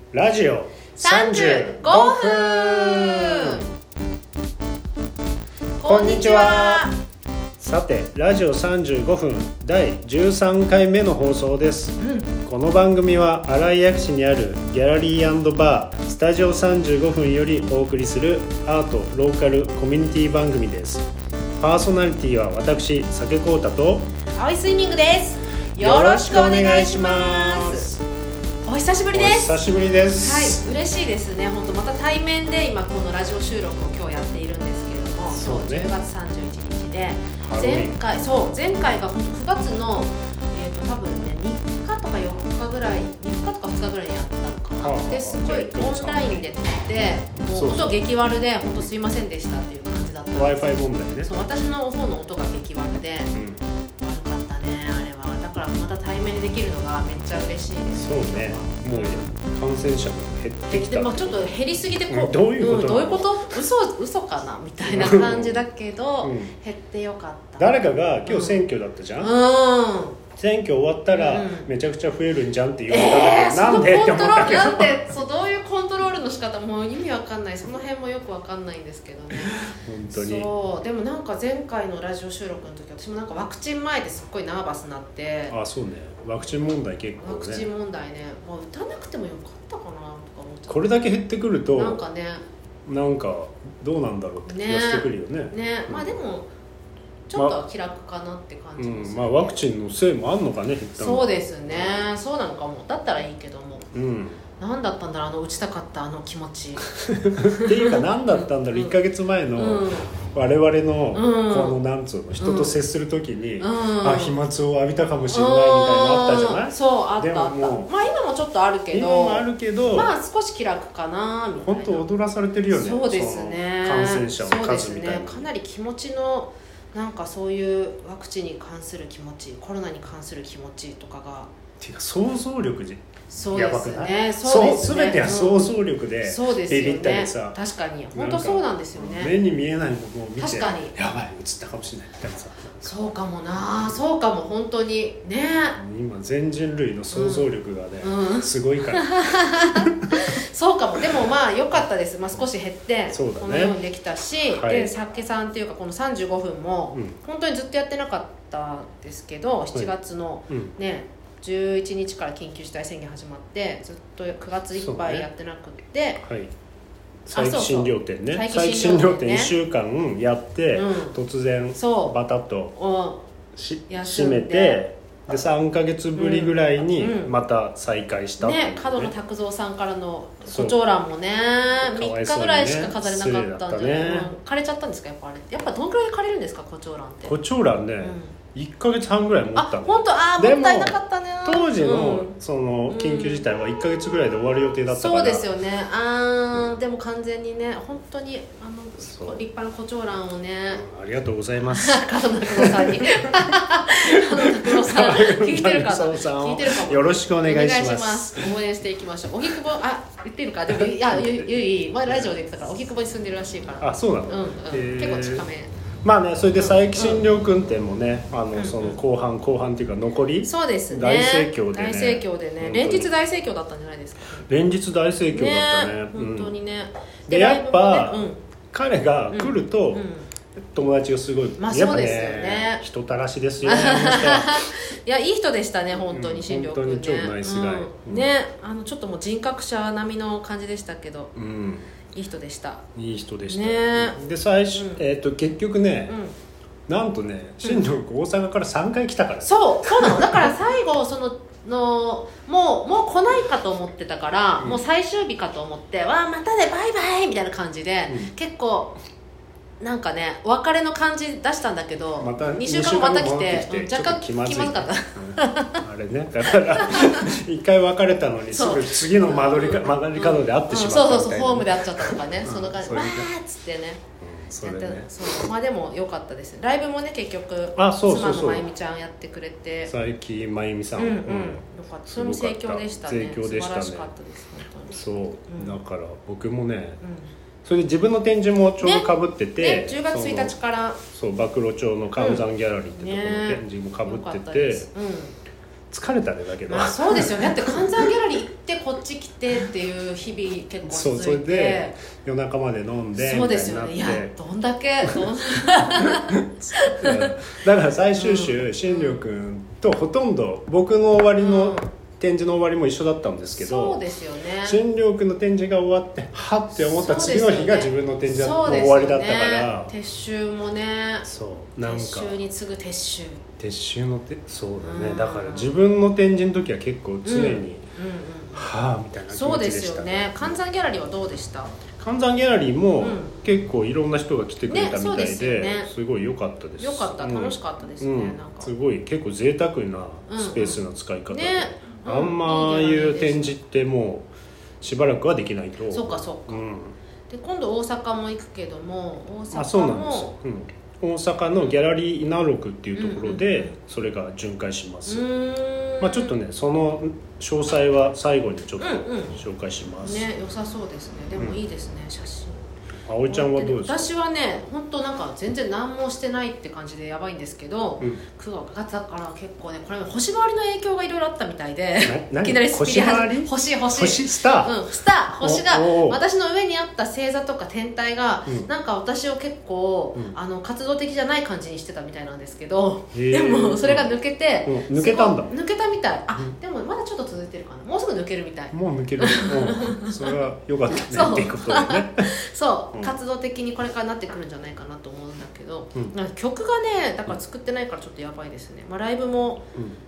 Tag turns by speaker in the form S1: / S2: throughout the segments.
S1: ラジオ
S2: 35分。こんにちは。
S1: さてラジオ35分第13回目の放送です、この番組は新井薬師にあるギャラリー&バースタジオ35分よりお送りするアートローカルコミュニティ番組です。パーソナリティは私酒幸太と
S2: 青いスイミングです。よろしくお願いします。お久しぶりです。
S1: お久しぶりです。
S2: はい、嬉しいですね。本当また対面で今このラジオ収録を今日やっているんですけれども、
S1: そうね、
S2: 10月31日で前回が本当9月の、多分ね3日とか4日ぐらい3日とか2日ぐらいにやったのかな。ですごいオンラインで撮ってもう音激悪で本当すいませんでしたっていう感じだったんです。
S1: Wi-Fi 問題ね。
S2: そう、私の方の音が激悪で、悪かったねあれは。だからまた対面でできるのがめっちゃ嬉しいです。
S1: そうね、もう感染者も減ってきた。
S2: ちょっと減りすぎて
S1: どういうこと、
S2: どういうこと？嘘かなみたいな感じだけど、減ってよかった。
S1: 誰かが今日選挙だったじゃん、選挙終わったらめちゃくちゃ増えるんじゃんって言われたんだけど、なんでって思ったけど、
S2: なんでどういうコントロールの仕方も意味わかんない。その辺もよくわかんないんですけどね。
S1: 本当に。
S2: そうでもなんか前回のラジオ収録の時私もなんかワクチン前ですっごいナーバスになって。
S1: あ、そうね、ワクチン問題結構ね。
S2: ワクチン問題ね、もう打たなくてもよかったかなとか思っちゃった。
S1: これだけ減ってくると
S2: なんかね、
S1: なんかどうなんだろうって気がしてくるよね。
S2: まあでもちょっとは気楽かなって感じですね。
S1: ワクチンのせいもあんのかね、減ったの。
S2: そうですね、そうなのかも。だったらいいけども、何だったんだろう、打ちたかったあの気持ち
S1: っていうか何だったんだろう、1ヶ月前の我々のこのなんつうの、人と接する時に飛沫を浴びたかもしれないみたいなのあったじゃない。
S2: そう、あったあった。まあ今もちょっとあるけど、まあ少し気楽かなみたいな。
S1: 本当踊らされてるよね。
S2: そうですね、
S1: 感染者の数みたいな。
S2: そうですね、かなり気持ちのなんかそういうワクチンに関する気持ち、コロナに関する気持ちとかが、
S1: ていうか想像力
S2: やばくない？
S1: 全ては想像力でビビったりさ。
S2: 確かに本当そうなんですよね。
S1: 目に見えないものを見て、
S2: 確かに
S1: やばい、映ったかもしれないみたいなさ。
S2: そうかもな、そうかも本当にね。
S1: 今全人類の想像力がね、すごいから
S2: そうかも。でもまあ良かったです。まあ、少し減って、このようにできたし、で酒さんっていうかこの35分も本当にずっとやってなかったんですけど、7月のね、11日から緊急事態宣言始まってずっと9月いっぱいやってなくって、
S1: 佐伯診療店ね、佐伯診療店1週間やって、突然バタッと閉めて、で3ヶ月ぶりぐらいにまた再開したっていう、
S2: 角野卓造さんからの胡蝶蘭もね3日ぐらいしか飾れなかったんじゃない、枯れちゃったんですか。やっぱあれやっぱどんぐらい枯れるんですか、胡蝶蘭って。
S1: 胡蝶蘭ね、1ヶ月半ぐらい持ったんだよ。
S2: 本当、もったいなかったね。
S1: 当時のその緊急事態は1ヶ月ぐらいで終わる予定だったから。
S2: そうですよね。でも完全にね、本当に立派な胡蝶蘭をね、
S1: ありがとうございます
S2: 角野拓郎さんに角野拓郎さん聞いてるかも。
S1: よろしくお願いします。
S2: 応援していきましょう。荻窪、言ってるか。でもいや、ゆい前ラジオで言ってたから荻窪に住んでるらしいから。
S1: そうなの。
S2: 結構近め。
S1: まあね、それで佐伯診療君店もね、その後半っていうか残り、
S2: そうですね、
S1: 大盛況でね、
S2: 連日大盛況だったんじゃないですか。
S1: 連日大盛況だったね、
S2: 本当にね。
S1: でやっぱ彼が来ると友達がすごい、
S2: やっぱね、
S1: 人たらしですよね
S2: いや、いい人でしたね、本当に診療君ね。
S1: 本当に超ナイスガイ
S2: ね、ちょっともう人格者並みの感じでしたけど、いい人でした。
S1: いい人でしたね。で最初、結局ね、なんとね、新庄君大阪から3回来たから。
S2: そうなの。だから最後もう来ないかと思ってたから、もう最終日かと思って、またねバイバイみたいな感じで、結構なんかねお別れの感じ出したんだけど、
S1: また
S2: 2週間後また来て若干気まずかった、
S1: あれね、だから一回別れたのにすぐ次の曲がり角で会ってしまったみたいな、
S2: そうホームで会っちゃったとかね、その感じでわーっつってね、
S1: それね、
S2: まあでも良かったです。ライブもね結局妻のまゆみちゃんやってくれて、
S1: 佐伯まゆみさん、
S2: よかった。それも盛況でしたね。素晴らしかったです本当に。
S1: そうだから僕もね、それで自分の展示もちょうどかぶってて、
S2: 10月1日から
S1: 暴露町の関山ギャラリーってところの展示もかぶってて、疲れたね。だけど
S2: そうですよね。だって関山ギャラリー行ってこっち来ててっていう日々結構続いて、
S1: それで夜中まで飲んで
S2: そうですよね。いやどんだけ
S1: だから最終週、新庄君とほとんど僕の終わりの、展示の終わりも一緒だったんですけど、
S2: そうですよね。
S1: 新庄君の展示が終わってはって思った次の日が自分の展示の終わりだったから、
S2: 撤収もね、
S1: そうなんか
S2: 撤収に次ぐ撤収
S1: のそうだね、だから自分の展示の時は結構常に、はあみたいな気持ちでした。
S2: そうですよね。寒山ギャラリーはどうでした？
S1: 寒山ギャラリーも結構いろんな人が来てくれたみたいで、すごい良かったです。
S2: 良かった、楽しかったですね。なんか
S1: すごい結構贅沢なスペースの使い方で、あんまああいう展示ってもうしばらくはできないと。
S2: そうかそうか。で今度大阪も行くけども、大阪も
S1: そうなんです。大阪のギャラリー稲六っていうところでそれが巡回します。まあちょっとね、その詳細は最後にちょっと紹介します。
S2: ね、良さそうですね。でもいいですね、写真。
S1: 葵ちゃんはどうですか？
S2: 私はね、本当なんか全然何もしてないって感じでやばいんですけど、9月だから結構ね、これ星回りの影響がいろいろあったみたいで、いきなりスピリ始め、星
S1: スター、
S2: スター、星が私の上にあった星座とか天体が、なんか私を結構、活動的じゃない感じにしてたみたいなんですけど、でもそれが抜けて、
S1: 抜けたんだ。
S2: 抜けたみたい。でもまだちょっと続いてるかな。もうすぐ抜けるみたい。
S1: もう抜ける。それは良かったねっていうことでね。
S2: そう。活動的にこれからなってくるんじゃないかなと思うんだけど、曲がねだから作ってないからちょっとやばいですね。ライブも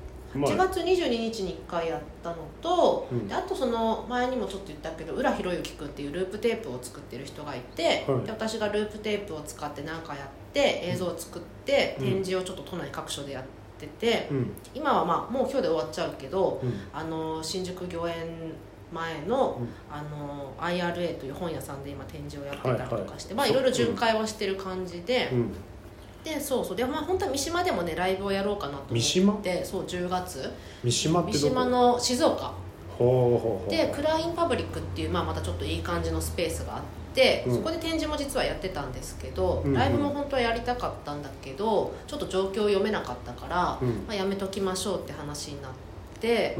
S2: 8月22日に1回やったのと、であとその前にもちょっと言ったけど浦博之君っていうループテープを作ってる人がいて、で私がループテープを使って何かやって映像を作って展示をちょっと都内各所でやってて、今はまあもう今日で終わっちゃうけど、新宿御苑前の、IRA という本屋さんで今展示をやってたりとかして、いろいろ巡回はしてる感じで、でそうで、まあ本当は三島でもねライブをやろうかなと思って、
S1: 三島？
S2: そう10月
S1: 三島ってどこ？
S2: 三島の静岡でクラインパブリックっていう、またちょっといい感じのスペースがあって、そこで展示も実はやってたんですけど、ライブも本当はやりたかったんだけどちょっと状況を読めなかったから、やめときましょうって話になって、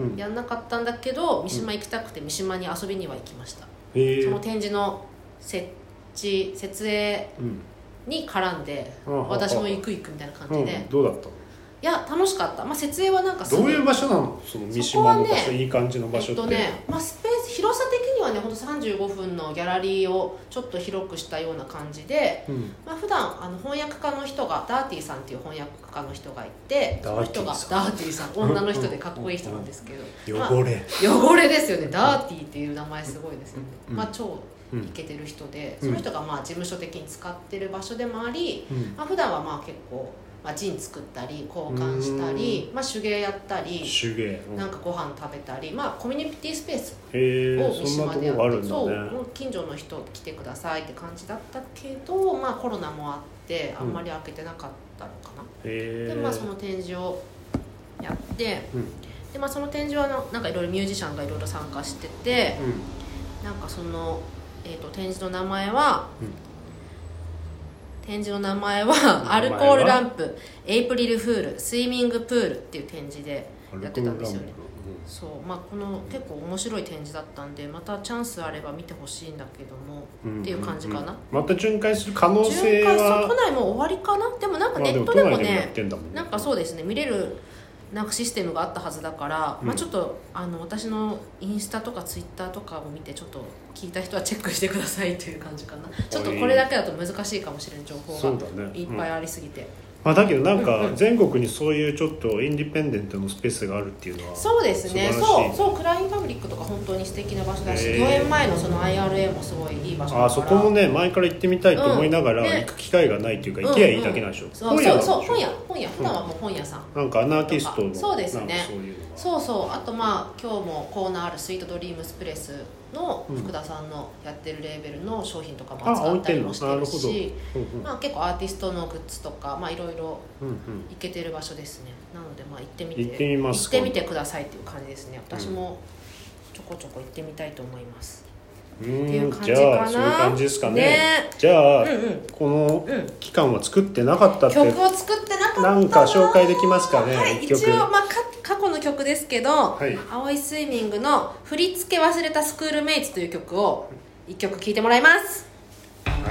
S2: やんなかったんだけど三島行きたくて三島に遊びには行きました。その展示の設営に絡んで、私も行くみたいな感じで、
S1: どうだったの？
S2: いや楽しかった。設営はなんか
S1: どういう場所なの？その三島の場所、いい感じの場所って。
S2: スペース広さ的にはね、ほんと35分のギャラリーをちょっと広くしたような感じで、普段翻訳家の人がダーティーさんっていう翻訳家の人がいて、その人がダーティーさん、女の人でかっこいい人なんですけど、汚れですよね。ダーティーっていう名前すごいですよね。超イケてる人で、その人が事務所的に使ってる場所でもあり、普段は結構ジン作ったり交換したり、手芸やったり、なんかご飯食べたり、コミュニティスペースを三島でやって、そう近所の人来てくださいって感じだったけど、コロナもあってあんまり開けてなかったのかな。でその展示をやって、でその展示はなんかいろいろミュージシャンがいろいろ参加してて、なんかその展示の名前はアルコールランプエイプリルフールスイミングプールっていう展示でやってたんですよね。そう、この結構面白い展示だったんで、またチャンスあれば見てほしいんだけども、っていう感じかな。
S1: また巡回する可能性は
S2: 都内も終わりかな。でもなんかネットでもね、なんかそうですね、見れるなんかシステムがあったはずだから、ちょっと私のインスタとかツイッターとかを見てちょっと聞いた人はチェックしてくださいという感じかな。ちょっとこれだけだと難しいかもしれない、情報がいっぱいありすぎて。
S1: だけどなんか全国にそういうちょっとインディペンデントのスペースがあるっていうのは
S2: そうですね。そうクラインパブリックとか本当に素敵な場所だし、御苑前のその IRA もすごいいい場所だから、
S1: そこもね前から行ってみたいと思いながら行く機会がないっていうか、行けばいいだけなんでしょ。
S2: 本屋普段はもう本屋さん、
S1: なんかアナーキストの
S2: そうですね、そうあと今日もコーナーあるスイートドリームスプレスの福田さんのやってるレーベルの商品とかも扱ったりもしてるし、結構アーティストのグッズとかいろいろ行けてる場所ですね。なので行ってみてくださいっていう感じですね。私もちょこちょこ行ってみたいと思います。っていう感じかな。
S1: じゃあそういう感じですかね。じゃあこの期間は作ってなかったって、
S2: 曲を作ってなかった
S1: なんか紹介できますかね。
S2: 一応過去のの曲ですけど、青いスイミングの振り付け忘れたスクールメイツという曲を1曲聴いてもらいます。
S1: はい。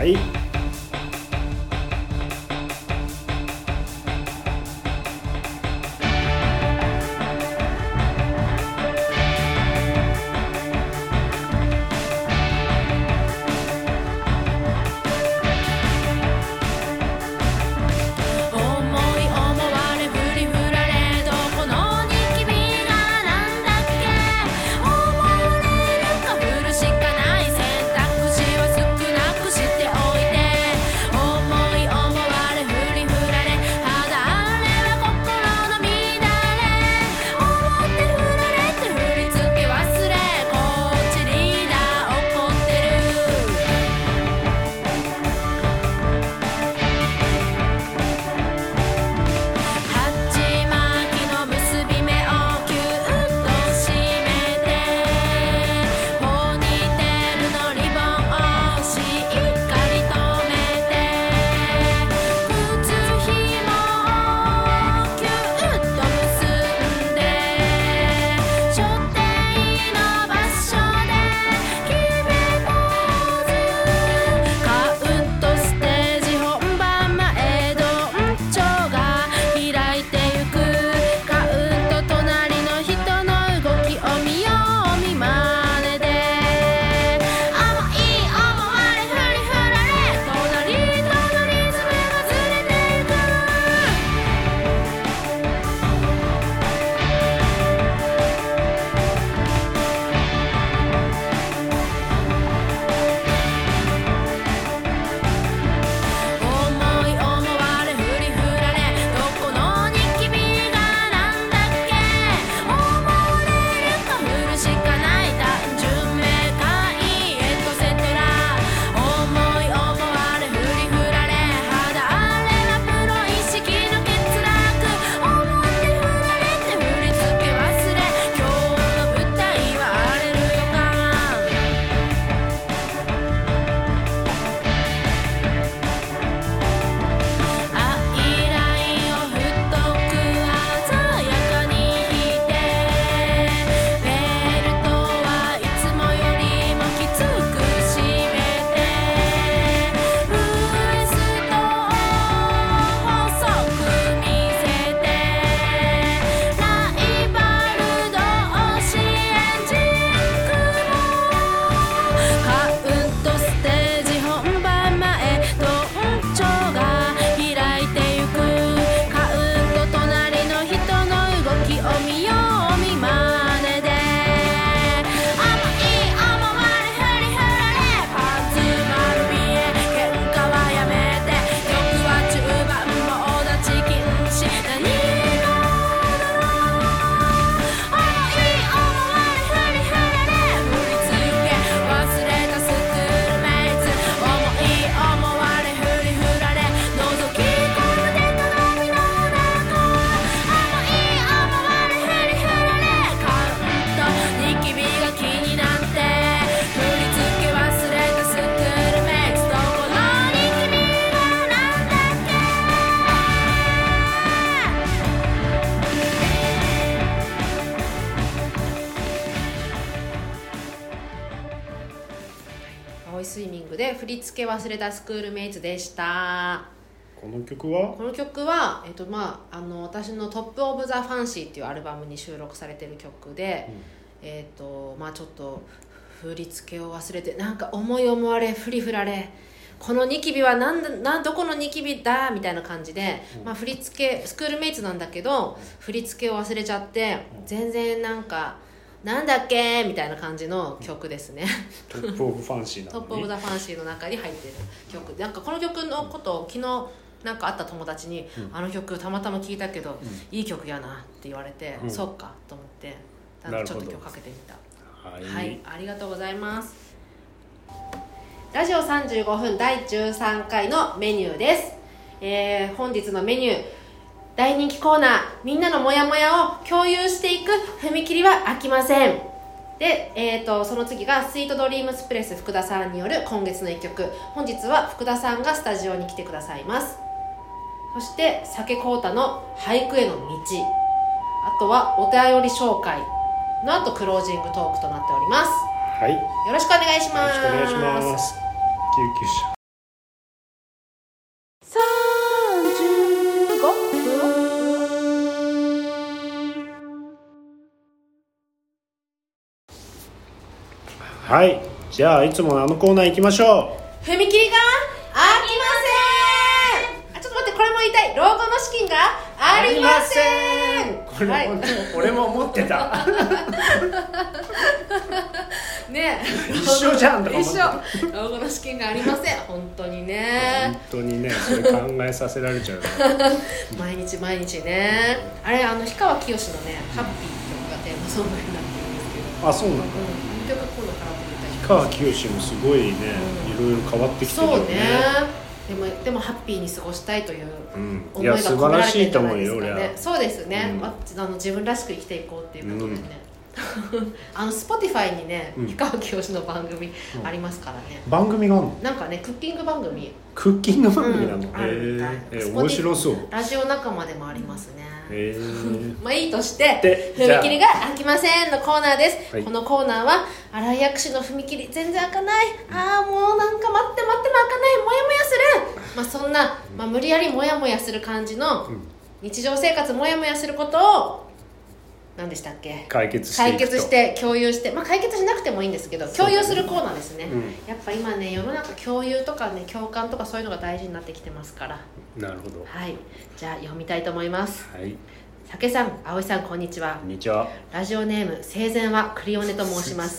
S2: 青いスイミングで振り付け忘れたスクールメイツでした。
S1: この曲は
S2: 私のトップオブザファンシーっていうアルバムに収録されてる曲で、ちょっと振り付けを忘れて、なんか思い思われ振り振られ、このニキビはどこのニキビだみたいな感じで、振り付けスクールメイツなんだけど振り付けを忘れちゃって、全然なんだっけみたいな感じの曲ですね。
S1: トップオブファンシーなのに
S2: トップオブザファンシーの中に入ってる曲で、この曲のことを昨日会った友達に、あの曲たまたま聞いたけど、いい曲やなって言われて、そっかと思ってちょっと今日かけてみた。はい、ありがとうございます。ラジオ35分第13回のメニューです。本日のメニュー、大人気コーナー、みんなのモヤモヤを共有していく踏切は飽きません。で、その次がスイートドリームスプレス福田さんによる今月の一曲。本日は福田さんがスタジオに来てくださいます。そして酒コータの俳句への道。 あとはお便り紹介の後クロージングトークとなっております。
S1: はい、
S2: よろしくお願いします。
S1: よろしくお願いします。救急車はい、じゃあいつものコーナー行きましょ
S2: う。踏切がありません。ちょっと待って、これも言いたい。老後の資金がありません。
S1: これ、はい、俺も思ってた
S2: ね
S1: 一緒じゃんとか思ってた。
S2: 一緒。老後の資金がありません。本当にね。
S1: 本当にね、それ考えさせられちゃう
S2: 毎日毎日ね。あれ、氷川きよしのね、ハッピーがテーマソングになってるんですけど。
S1: あ、そうなんだ。
S2: 曲このカラオケ
S1: 氷川きよしもすごいね、いろいろ変わってきてるよね。
S2: そうね。でもハッピーに過ごしたいという思いが込められてるんじゃないですかね。そうですね、自分らしく生きていこうっていうことでね、Spotify にね、氷川きよしの番組ありますからね。
S1: 番組があるの？
S2: なんかね、クッキング番組
S1: なの？
S2: あるみたい。
S1: 面白そう。
S2: ラジオ仲間でもありますね。まあいいとして、
S1: 踏
S2: 切が開きませんのコーナーです、
S1: はい、
S2: このコーナーは新井薬師の踏切全然開かない、もうなんか待っても開かない、モヤモヤする、まあそんな、無理やりモヤモヤする感じの日常生活モヤモヤすることを何でしたっけ、
S1: 解決
S2: して共有して、解決しなくてもいいんですけど、共有するコーナーですね、やっぱ今ね、世の中共有とかね、共感とかそういうのが大事になってきてますから。
S1: なるほど。
S2: はい、じゃあ読みたいと思います。
S1: はい。
S2: 酒さん、葵さん、こんにちは。
S1: こんにちは。
S2: ラジオネーム生前はクリオネと申します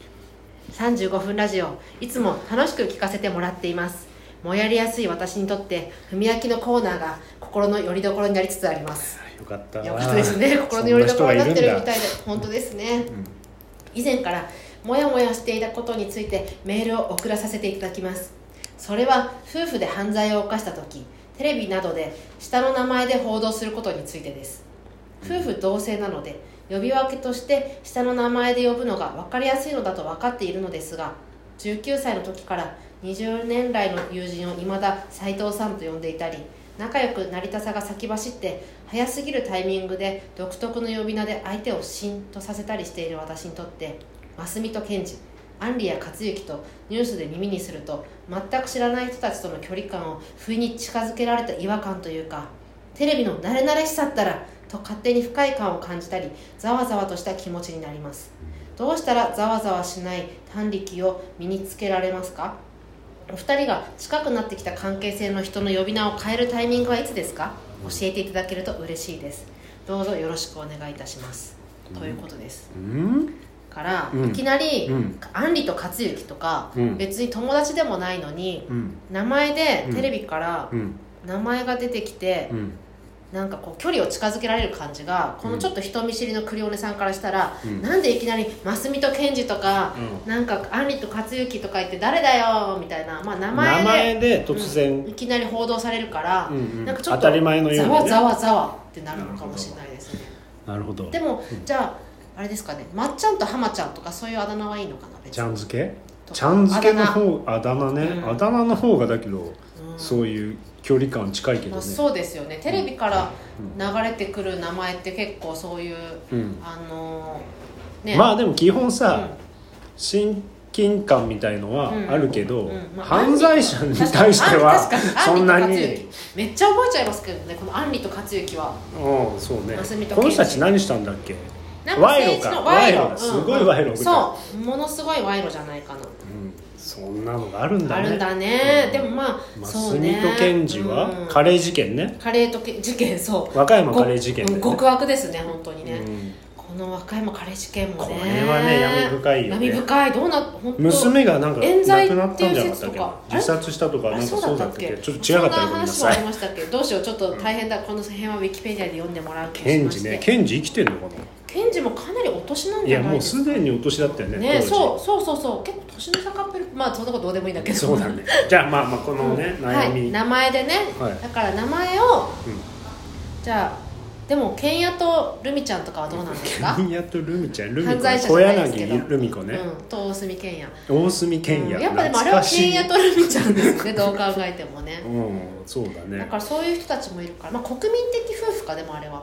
S2: 。35分ラジオ、いつも楽しく聞かせてもらっています。もやりやすい私にとって踏み焼きのコーナーが心の拠り所になりつつあります。
S1: よかった
S2: ですね。心の拠り所になってるみたいで本当ですね、以前からモヤモヤしていたことについてメールを送らさせていただきます。それは夫婦で犯罪を犯した時、テレビなどで下の名前で報道することについてです。夫婦同姓なので呼び分けとして下の名前で呼ぶのが分かりやすいのだと分かっているのですが、19歳の時から20年来の友人を未だ斉藤さんと呼んでいたり、仲良くなりたさが先走って早すぎるタイミングで独特の呼び名で相手をシーンとさせたりしている私にとって、ますみとケンジ、アンリや克行とニュースで耳にすると、全く知らない人たちとの距離感を不意に近づけられた違和感というか、テレビの慣れ慣れしさったらと勝手に不快感を感じたり、ざわざわとした気持ちになります。どうしたらざわざわしない胆力を身につけられますか？お二人が近くなってきた関係性の人の呼び名を変えるタイミングはいつですか？教えていただけると嬉しいです。どうぞよろしくお願いいたします、ということです。から、いきなり、アンリと克行とか、別に友達でもないのに、名前でテレビから名前が出てきて、なんかこう距離を近づけられる感じが、このちょっと人見知りのクリオネさんからしたら、なんでいきなりますみとケンジとか、なんかアンリと克行とか言って誰だよみたいな、名前で
S1: 突然、
S2: いきなり報道されるから、なんかちょっと
S1: 当たり前のように、ね、
S2: ざわざわってなるのかもしれないですね。
S1: なるほど。
S2: でも、じゃああれですかね、まっちゃんとはまちゃんとかそういうあだ名はいいのかな。
S1: ちゃん付けちゃん付けの方、あだ名ね、あだ名の方がだけど、そういう距離感近いけどね。
S2: そうですよね。テレビから流れてくる名前って結構そういう、
S1: ね、でも基本さ、親近感みたいのはあるけど、犯罪者に対してはそんなに
S2: めっちゃ覚えちゃいますけどね、このアンリと克行は。
S1: そうね。この人たち何したんだっけ？賄賂か。賄賂だ。すごい賄賂。
S2: そう、ものすごい賄賂じゃないかな。
S1: そんなのがあるんだね。
S2: あるんだね。でも
S1: そうね。ますみとケンジはカレー事件ね。
S2: カレー事件、そう。
S1: 和歌山カレー事件。
S2: 極悪ですね、本当にね。この和歌山カレー事件もね。
S1: これはね、闇深いよね。
S2: 闇深い。どうな、本当。
S1: 娘がなんか亡くなったんじゃなかったっけ？自殺したとかなんかそうだったっけ？ちょっと違かったらごめんなさい。
S2: そんな話もありましたっけ？どうしよう、ちょっと大変だ。この辺はウィキペディアで読んでもらう気がしまして。
S1: ケンジ生きてるのかな？
S2: ケンジもかなりお年なんじゃないですか。
S1: いやもうすでにお年だったよね。
S2: ね、そう結構年の差かっぺる。そんなことどうでもいいんだけど。
S1: そうだね。じゃあこのね、悩み、
S2: 名前でね、だから名前を、じゃあでもケンヤとルミちゃんとかはどうなんですか？
S1: ケンヤとルミちゃん、ルミ
S2: 犯罪者じゃないですけど、
S1: 小柳ルミ子ね、
S2: と大隅ケンヤ。
S1: 大隅ケンヤ、
S2: やっぱでもあれはケンヤとルミちゃんですね。どう考えてもね。
S1: そうだね。
S2: だからそういう人たちもいるから、国民的夫婦か。でもあれは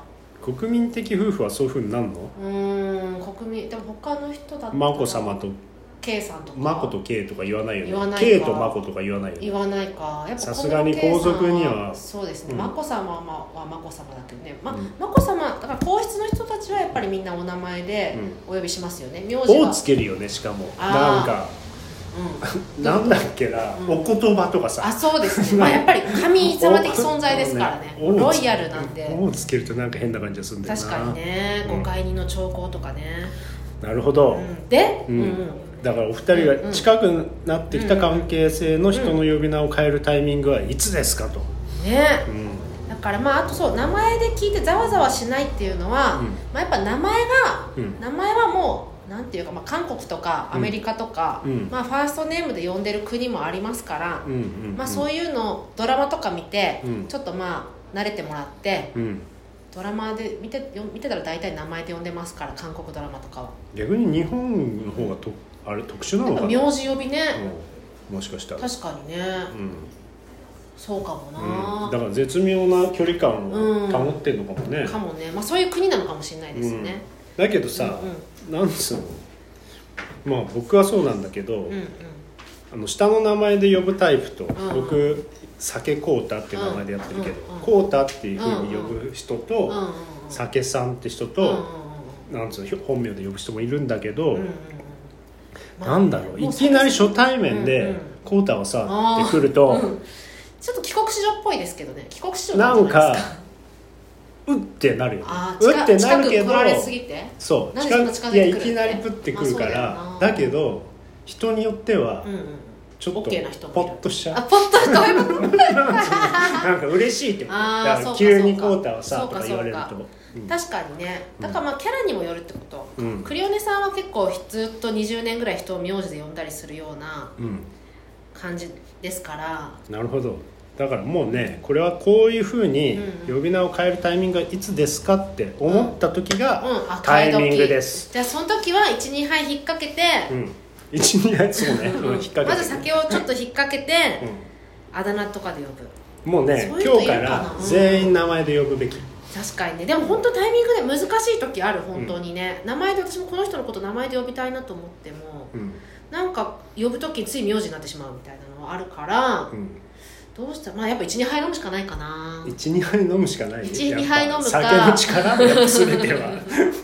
S1: 国民的夫婦はそういう風になるの？
S2: 国民でも他の人だったら
S1: 眞子さまと
S2: K さんとか
S1: 眞子と K とか言わないよね。
S2: 言わないか
S1: K と眞子とか言わないよね。
S2: 言わないか。やっぱ
S1: さすがに皇族には
S2: そうですね、眞子さまは眞子さまだけどね、眞子さまだから皇室の人たちはやっぱりみんなお名前でお呼びしますよね。名字
S1: をつけるよね。しかもなんか、なんだっけな、お言葉とかさ。
S2: そうですね。やっぱり神様的存在ですからね。ロイヤルなんで。
S1: をつけるとなんか変な感じがするんだよな。
S2: 確かにね。ご懐妊の兆候とかね。
S1: なるほど。
S2: で、
S1: だからお二人が近くなってきた関係性の人の呼び名を変えるタイミングはいつですかと。
S2: ね。だからあとそう名前で聞いてざわざわしないっていうのは、やっぱ名前はもうなんていうか、韓国とかアメリカとか、ファーストネームで呼んでる国もありますから、そういうのドラマとか見て、ちょっと慣れてもらって、ドラマで見てたら大体名前で呼んでますから、韓国ドラマとかは。
S1: 逆に日本の方があれ特殊なのかな。
S2: 名字呼びね、
S1: もしかしたら
S2: 確かにね、そうかもな、
S1: だから絶妙な距離感を保ってるのかもね、
S2: かもね、そういう国なのかもしれないですね、
S1: だけどさ、なんつうの、僕はそうなんだけど、下の名前で呼ぶタイプと、僕酒こうたっていう名前でやってるけど、こうたっていう風に呼ぶ人と、酒さんって人と、なんつうの本名で呼ぶ人もいるんだけど、なんだろう、いきなり初対面でこうたはさって来ると、
S2: ちょっと帰国子女っぽいですけどね。帰国子女
S1: なんかうってなるよね。うってなるけど、
S2: 近く来られすぎて、
S1: そういやいきなりプってくるから、だけど人によってはちょっとポッとしちゃう。
S2: ポッとしちゃう。
S1: なんか嬉しいってこと。だから急にコータはさとか言われると、
S2: 確かにね。だからキャラにもよるってこと。クリオネさんは結構ずっと20年ぐらい人を名字で呼んだりするような感じですから。
S1: なるほど。だからもうね、これはこういう風に呼び名を変えるタイミングがいつですかって思った時がタイミングです。
S2: じゃあその時は 1,2 杯引っ掛けて、
S1: 1,2 杯そうね、引っ掛けて、
S2: まず酒をちょっと引っ掛けて、あだ名とかで呼ぶ。
S1: もうね、今日から全員名前で呼ぶべき。
S2: 確かにね。でも本当タイミングで難しい時ある、本当にね、名前で、私もこの人のこと名前で呼びたいなと思っても、なんか呼ぶ時につい名字になってしまうみたいなのはあるから、どうしたら、やっぱ 1,2 杯飲むしかないかな。
S1: 1,2 杯飲むしかない。
S2: 1,2 杯飲むか、
S1: 酒の力やっぱ全ては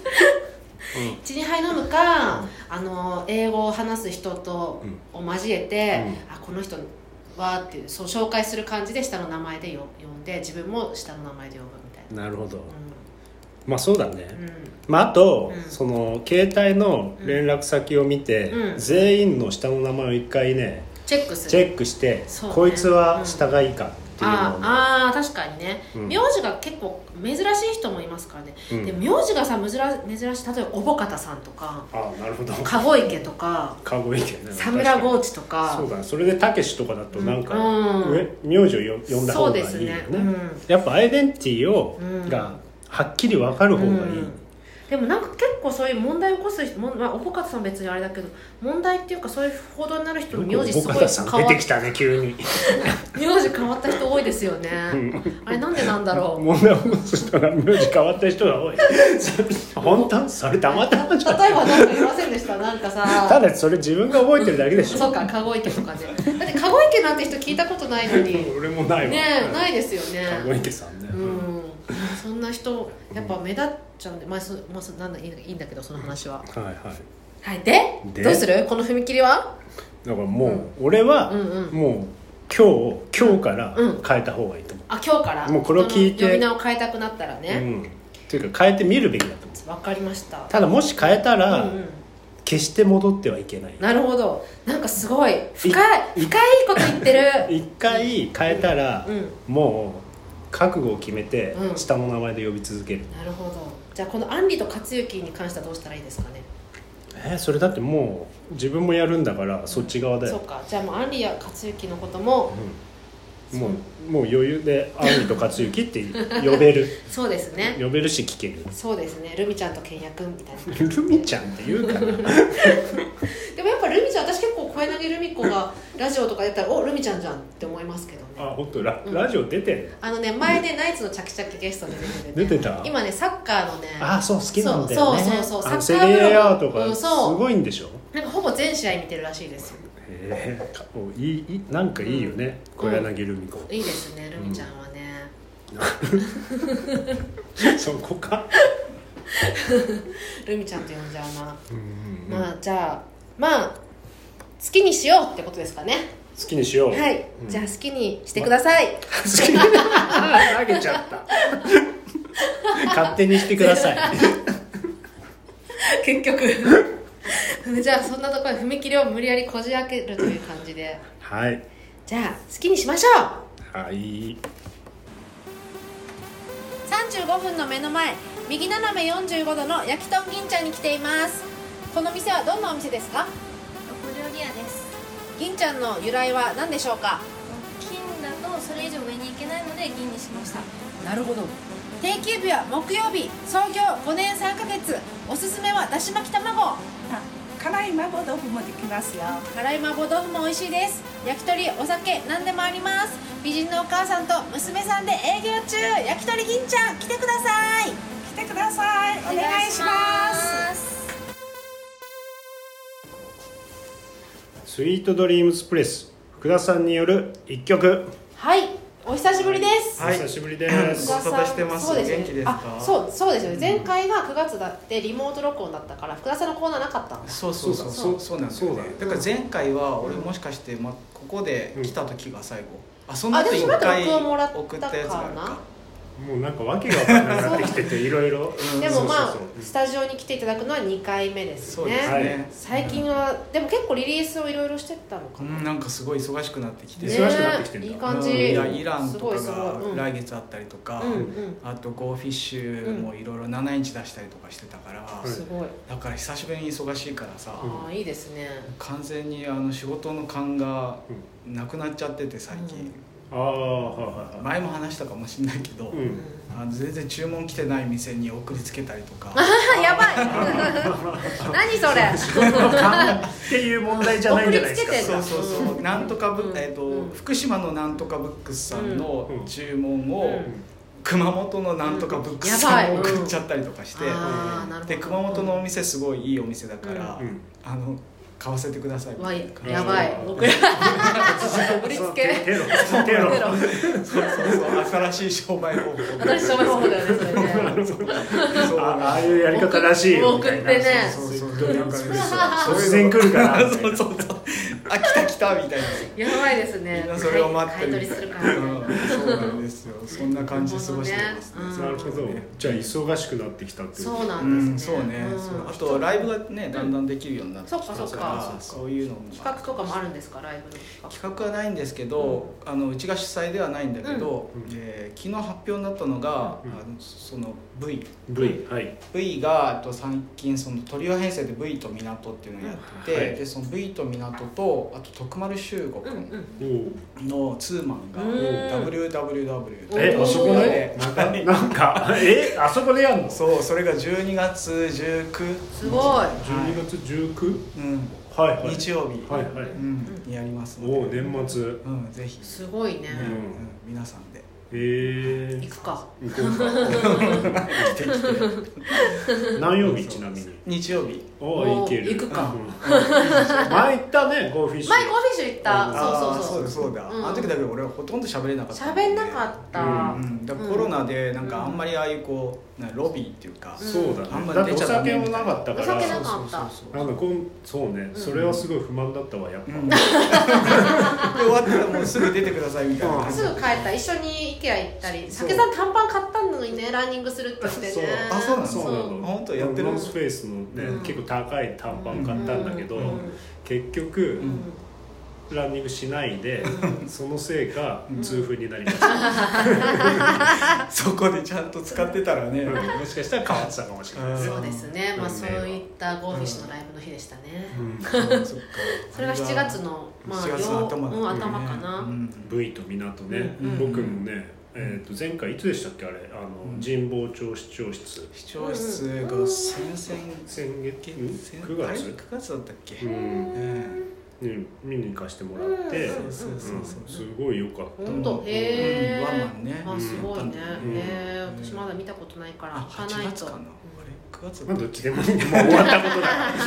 S2: 1,2 杯飲むか、英語を話す人とを交えて、この人はっていう、そう紹介する感じで下の名前で呼んで、自分も下の名前で呼ぶみたいな。
S1: なるほど、そうだね、あと、その携帯の連絡先を見て、全員の下の名前を一回ね
S2: チェックして、
S1: こいつは下がいいかっていうのを、
S2: 確かにね、名字が結構珍しい人もいますからね、で名字がさ珍しい、例えばおぼかたさんとか、
S1: なるほど、
S2: 籠池とか、
S1: 籠池ね、
S2: サムラゴーチとか、
S1: そうだ、それでたけしとかだとなんか、名字を呼んだ方がいいよね。やっぱアイデンティティがはっきり分かる方がいい。
S2: でもなんか結構そういう問題を起こす人、おぼかたさん別にあれだけど、問題っていうかそういう報道になる人の名字すごい
S1: おぼかたさん出てきたね急に
S2: 名字変わった人多いですよねあれなんでなんだろう。
S1: 問題を起こす人が名字変わった人が多い本当？それたまたまじゃん。
S2: 例えばなんか言いませんでした？なんかさ、
S1: ただそれ自分が覚えてるだけでしょ
S2: そうか、籠池とかね。だって籠池なんて人聞いたことないのに
S1: 俺もないわ
S2: ね、ないですよね、
S1: 籠池さんね。
S2: そんな人やっぱ目立っちゃうんで、なんだいいんだけど、その話は。はい、でどうする？この踏切は
S1: だからもう、俺はもう今日から変えた方がいいと思う。
S2: 今日から
S1: もうこれを聞いて
S2: 呼び名を変えたくなったらね、
S1: というか変えてみるべきだと思う。
S2: わかりました。
S1: ただもし変えたら、決して戻ってはいけない。
S2: なるほど。なんかすごい深いこと言ってる
S1: 一回変えたら、もう覚悟を決めて下の名前で呼び続ける。
S2: なるほど。じゃあこのアンリと克行に関してはどうしたらいいですかね。
S1: それだってもう自分もやるんだからそっち側だよ。
S2: そうか。じゃあもうアンリや克行のことも、
S1: もう余裕でアンリと克行って呼べる
S2: そうですね、
S1: 呼べるし聞ける。
S2: そうですね。ルミちゃんとケンヤくんみたいな
S1: ルミちゃんって言うかなでも
S2: やっぱルミちゃん、私結構子小柳ルミ子がラジオとか出たらおルミちゃんじゃんって思いますけどね。
S1: あ、本当ラジオ出てる、
S2: 前ねナイツのチャキチャキゲストで
S1: 出てた。
S2: 今ねサッカーのね、
S1: そう好きなんだよね。
S2: そうサッカー
S1: セリエ A とかすごいんでしょ。
S2: なんかほぼ全試合見てるらしいですよ。
S1: なんかいいよね、小柳ルミ子。
S2: いいですね、ルミちゃんはね。
S1: そこか。
S2: ルミちゃんと呼んじゃうな。じゃあ好きにしようってことですかね。
S1: 好きにしよう。
S2: はい、じゃあ好きにしてください。
S1: 投げちゃった。勝手にしてください。
S2: 結局。じゃあそんなところで踏切を無理やりこじ開けるという感じで。
S1: はい。
S2: じゃあ好きにしましょ
S1: う。はい。
S2: 35分の目の前、右斜め45度の焼き豚銀ちゃんに来ています。この店はどんなお店ですか？
S3: お小料理屋です。
S2: 銀ちゃんの由来は何でしょうか？
S3: 金だとそれ以上上に行けないので銀にしました。
S2: なるほど。定休日は木曜日、創業5年3ヶ月。おすすめはだし巻き卵。
S4: 辛い麻婆豆腐もできますよ。
S2: 辛い麻婆豆腐も美味しいです。焼き鳥、お酒、何でもあります。美人のお母さんと娘さんで営業中。焼き鳥銀ちゃん来てください。
S4: 来てください。お願いします。
S1: スイートドリームスプレス、福田さんによる一曲。
S2: はい、お久しぶりです。
S1: お久しぶりです。
S5: ご無沙汰してます。元気ですか？
S2: そうですよね。前回が9月だってリモート録音だったから福田さんのコーナーなかったんだ。
S5: そうなんですよね。だから前回は俺もしかしてここで来た時が最後。その後1回送ったやつがあるか。
S1: もうなんか訳が分からなくなってきてていろいろ。
S2: でもスタジオに来ていただくのは2回目ですね。
S5: そうですね。
S2: 最近はでも結構リリースをいろいろしてたのかな。
S5: なんかすごい忙しくなってきて。
S1: 忙しくなってきてるんだ。
S2: いい感じ。
S5: イランとかが来月あったりとか、あとゴーフィッシュもいろいろ7インチ出したりとかしてたから。
S2: すごい。
S5: だから久しぶりに忙しいからさ。
S2: いいですね。
S5: 完全に仕事の勘がなくなっちゃってて最近。前も話したかもしれないけど、全然注文来てない店に送りつけたりとか。
S2: やばい。何それ。
S1: っていう問題じゃないんじゃないですか。
S5: そうなんとか福島のなんとかブックスさんの注文を熊本のなんとかブックスさんに送っちゃったりとかして、で熊本のお店すごいいいお店だから買わせてください。
S2: やばい。僕ら売りつけ。
S1: テロ。
S5: そう新しい商売方法。
S2: 新しい商売方法だよねそれね。
S1: ああいうやり方らしいよみたいな。
S2: 送ってね。
S1: 突然来るから。
S5: そう。来たみたいな。
S2: やばいですね。
S5: みんなそれを待ってる。
S2: 買い取りするからね。
S5: そうなんですよ。そんな感じで過ごしてますね。
S1: なるほど。じゃあ忙しくなってきたってこと。
S2: そうなんですね。
S5: そうね。あとライブがねだんだんできるようになってきたから。そういうのも
S2: 企画とかもあるんですか？ライブの
S5: 企画はないんですけど、うちが主催ではないんだけど、昨日発表になったのがその V が最近そのトリオ編成で V と港っていうのをやってて、でその V と港とあと徳丸修吾君のツーマンが WWW
S1: あそこでなんかあそこでやるの？
S5: そう、それが12月19
S2: すごい。
S1: 12月 19？
S5: 日曜日にやりますので。
S1: お年末。
S5: ぜひ。
S2: すごいね。
S5: 皆さんで。
S2: 行くか。
S1: 行こうか。来て。何曜日ちなみに？
S5: 日曜日。
S1: 行ける。
S2: 行くか。
S1: 前行ったね、ゴーフィッシュ。
S2: 前ゴーフィッシュ行った。
S5: そうだ。あの時だけど俺はほとんど喋れなかった。
S2: 喋んなかった。
S5: だからコロナでなんかあんまりああいうこうロビーっていうか。
S1: そうだね。
S5: あんまり出ちゃダメみたいな。
S1: お酒もなかったから。
S2: お酒なかった。
S1: そうね。それはすごい不満だったわやっぱ。
S5: で終わったらもうすぐ出てくださいみたいな。
S2: すぐ帰った。一緒にIKEA行ったり。酒さん短パン買ったのにね、ランニングするって言ってね。
S5: そうなの。本当やってる。
S1: ノースフェイスのね結構高い短パン買ったんだけど、結局ランニングしないで、そのせいか痛風になりました。
S5: そこでちゃんと使ってたらね、
S1: もしかしたら変わってたかもしれない。
S2: そうですね。そういったゴーフィッシュのライブの日でしたね。それが7月の頭かな。
S1: V と港ね。僕もね。前回いつでしたっけあれ神保町市長室
S5: が先月
S1: 9月
S5: だったっけ。
S1: 見に行かせてもらって、すごい良かった。
S2: 本当、へえ。
S5: ワンマンね。
S2: あ、すごいね。私まだ見たことないから行かないと。
S1: どっちでもいいんで、もう終わったことだ。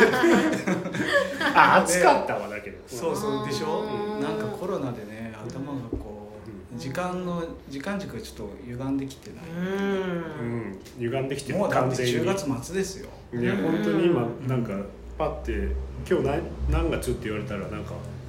S1: あ、暑かったわだけど。
S5: そうそうでしょ。なんかコロナでね、頭がこう時間軸がちょっと歪んできてない。
S1: 歪んできてる。
S5: もうだって10月末ですよ。
S1: いや本当に今なんかパッて今日何月って言われたらなんか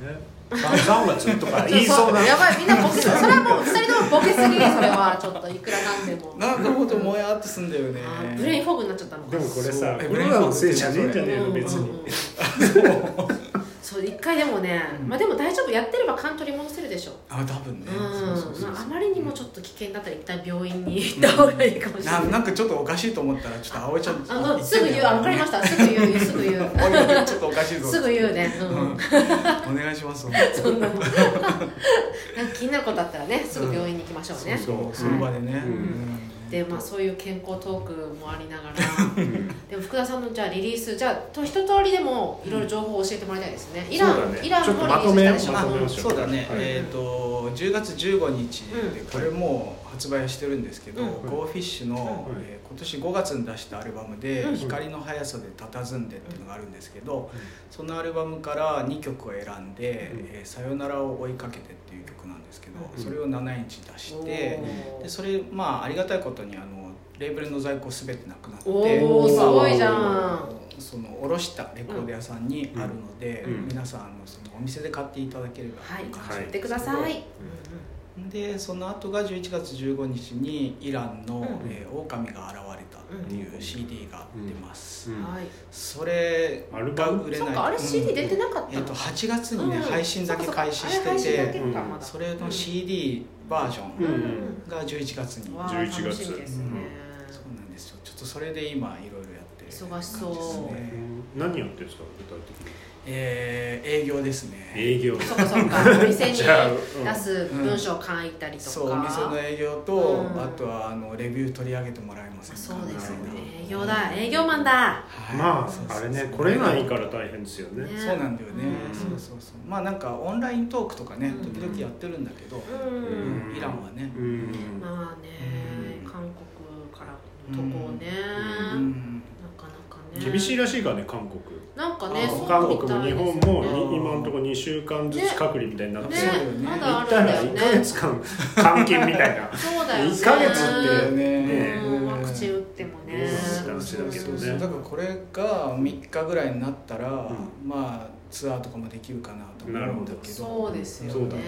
S1: 3月とか言いそうな。
S2: やばい、みんなボケすぎ。それはもう2人ともボケすぎ。それはちょっといくらなんでも。
S5: なんかもっともやっとすんだよね。
S2: ブレインフォグになっちゃったのか。
S1: でもこれさ、コロナのせいじゃねえんじゃねえの別に。
S2: そう一回でもね、まあでも大丈夫、やってればカントリー戻せるでしょ。
S5: あ、多分ね。
S2: あまりにもちょっと危険だったら一旦病院に行った方がいいかもしれない。
S5: なんかちょっとおかしいと思ったらちょっと葵ちゃん
S2: すぐ言う。わかりました。すぐ言う。ちょ
S5: っとおかしいぞ。
S2: すぐ言うね。
S5: お願いします。
S2: そんななんか気になることあったらね、すぐ病院に行きましょうね。
S5: そうその場でね。
S2: でまあそういう健康トークもありながらでも福田さんのじゃあリリース、じゃあ一通りでもいろいろ情報を教えてもらいたいですね。イランもリリースしたでしょ。
S5: そうだね。10月15日でこれもう発売してるんですけど、GoFish の今年5月に出したアルバムで光の速さで佇んでっていうのがあるんですけど、そのアルバムから2曲を選んでさよならを追いかけてっていう曲なんですけど、それを7インチ出して、でそれまあありがたいことにレーベルの在庫すべてなくなって、
S2: おーすごいじゃん。
S5: その卸したレコード屋さんにあるので、皆さんそのお店で買っていただければ
S2: 買ってください。
S5: でその後が11月15日にイランの狼が現れたっていう CD が出ます。それが売れない。
S2: あれ CD 出てなかったの
S5: ？8月にね配信だけ開始してて、それの CD バージョンが11月に。
S1: 11月。そうなん
S5: ですよ。ちょっとそれで今いろいろやって
S2: 忙しそう。
S1: 何やってるんですか具体的に？
S5: 営業ですね。
S1: 営業。
S2: そうかお店に出す文章を書いたりとか。
S5: そうお店の営業と、あとはレビュー取り上げてもらえますか。
S2: そうですね。営業だ。営業マンだ。
S1: まああれね、これないから大変ですよね。
S5: そうなんだよね。そうまあなんかオンライントークとかね時々やってるんだけど、イランはね。
S2: まあね、韓国から渡航ね。
S1: 厳しいらしいからね韓国。
S2: なんかね、
S1: 韓国も日本も今のところ2週間ずつ隔離みたいになってるよね。
S2: まだあるんだよね。
S1: 1ヶ月間監禁みたいな。
S2: そうだよね。
S1: 1ヶ月ってね。
S2: ワクチン打ってもね。
S5: だからこれが3日ぐらいになったら、まあツアーとかもできるかなと思うんだけど。
S2: そうですよね。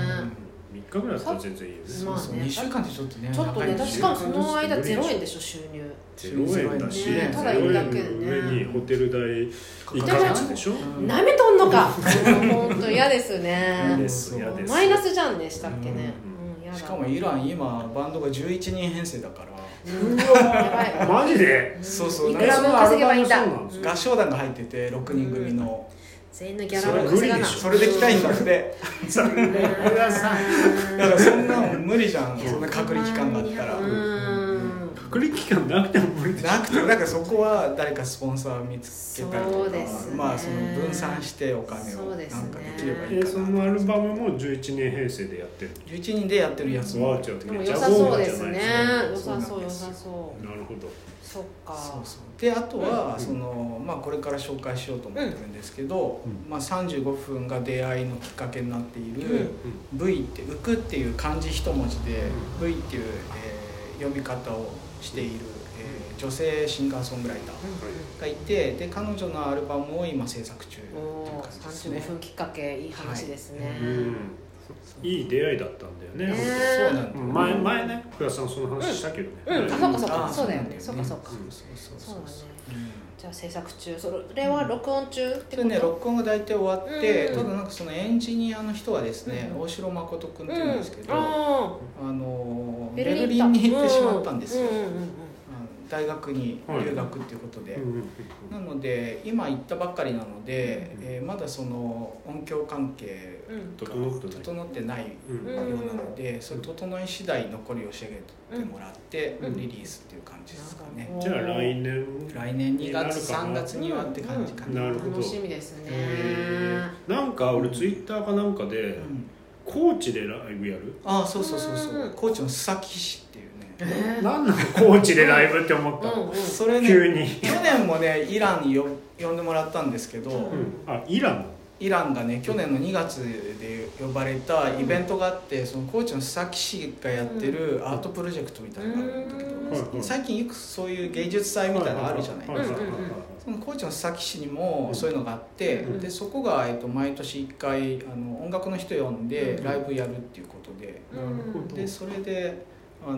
S1: 3日ぐらいだったら全然いいよね。
S5: 2週間ってちょっとね。
S2: ちょっとね、しかもその間0円でしょ収入。
S1: 0円だし、
S2: ただいるだけでね。
S1: 上にホテル代1ヶ月でしょ。
S2: なめとんのか。本当嫌ですね。マイナスじゃんねしたっけね。
S5: しかもイラン今バンドが11人編成だから。
S1: マジで？
S5: そうそう。
S2: いくら分稼げばいいんだ。
S5: 合唱団が入ってて6人組の。
S2: 全員のギャラを稼がな。
S5: それで来たいんだって。だからそんなの無理じゃん。そんな隔離期間があったら。
S1: 隔離期間なくても無理
S5: なくてもだからそこは誰かスポンサー見つけたりとか、まあその分散してお金をなんかできればいいかな。
S1: そのアルバムも11人編成でやってる。
S5: 11人でやってるやつも。
S2: でも良さそうですね。良さそう。
S1: なるほど。
S2: そっか。
S5: であとはそのまあこれから紹介しようと思ってるんですけど、まあ35分が出会いのきっかけになっている V って浮くっていう漢字一文字で V っていう読み方をしている女性シンガーソングライターがいて、で彼女のアルバムを今制作中という感じですね。
S2: 35分きっかけいい話ですね。
S1: いい出会いだったんだよね。
S5: そうなんだよ。
S1: 前ね福田さんその話したけどね。
S2: そうだよね。そうか。そうだね。じゃあ制作中、それは録音中ってこと？
S5: 録音が大体終わって、ただなんかそのエンジニアの人はですね、大城誠君っていうんですけど、ベルリンに行ってしまったんですよ。大学に留学っていうことで、なので今行ったばっかりなので、まだその音響関係が整ってないようなので、それ整い次第残りを仕上げてもらってリリースっていう感じですかね。
S1: じゃあ来年
S5: 2月3月にはって感じかな。
S1: なるほど。
S2: 楽しみですね。
S1: なんか俺ツイッターかなんかで、高知でライブやる？
S5: そう高知の須崎市っていうね。
S1: なんなの高知でライブって思ったの？
S5: それね、
S1: 急に
S5: 去年もねイランに呼んでもらったんですけど、イランがね去年の2月で呼ばれたイベントがあって、その高知の須崎市がやってるアートプロジェクトみたいなのがあるんだけど、最近よくそういう芸術祭みたいなのあるじゃないですか。その高知の須崎市にもそういうのがあって、でそこが毎年1回音楽の人呼んでライブやるっていうことで、でそれで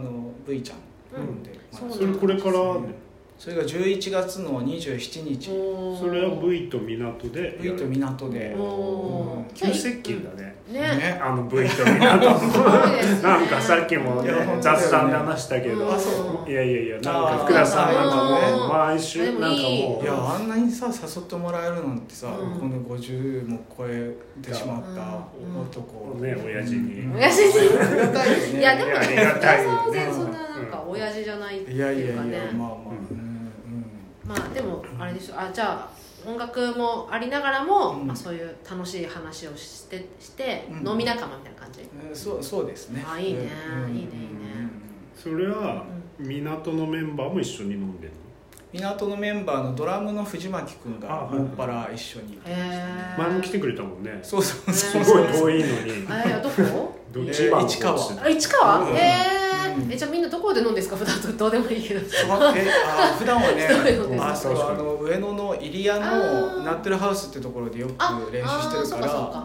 S5: V ちゃん呼んで、
S1: それこれから
S5: それが11月の27日。
S1: それは V と港で。
S5: V と港で。
S1: 急接近だね。
S5: ね、
S1: V と港なんかさっきもね雑談で話したけど、いやなんか福田さんなんかね毎週なんかもう、
S5: いやあんなにさ誘ってもらえるなんてさ、この50も超えてしまった男
S1: ね、親父に
S2: 親父に
S5: ありがたいよね。
S2: いやでも福田さんは全然そんななんか親父じゃないっていうかね。まあでもあれでしょ、じゃあ音楽もありながらも、そういう楽しい話をして飲み仲間みたいな感じ。
S5: そうですね。
S2: いいね、いいね。
S1: それは港のメンバーも一緒に飲んでるの？
S5: 港のメンバーのドラムの藤巻くんがもっぱら一緒に。
S1: 前も来てくれたもんね。
S5: そう
S1: すごい遠いのに。
S2: どこ？
S5: 市川。
S2: 市川？じゃあみんなどこで飲んでんですか？普段どうでもいいけど。
S5: 普段はね、上野の入谷のナッテルハウスってところでよく練習してるから、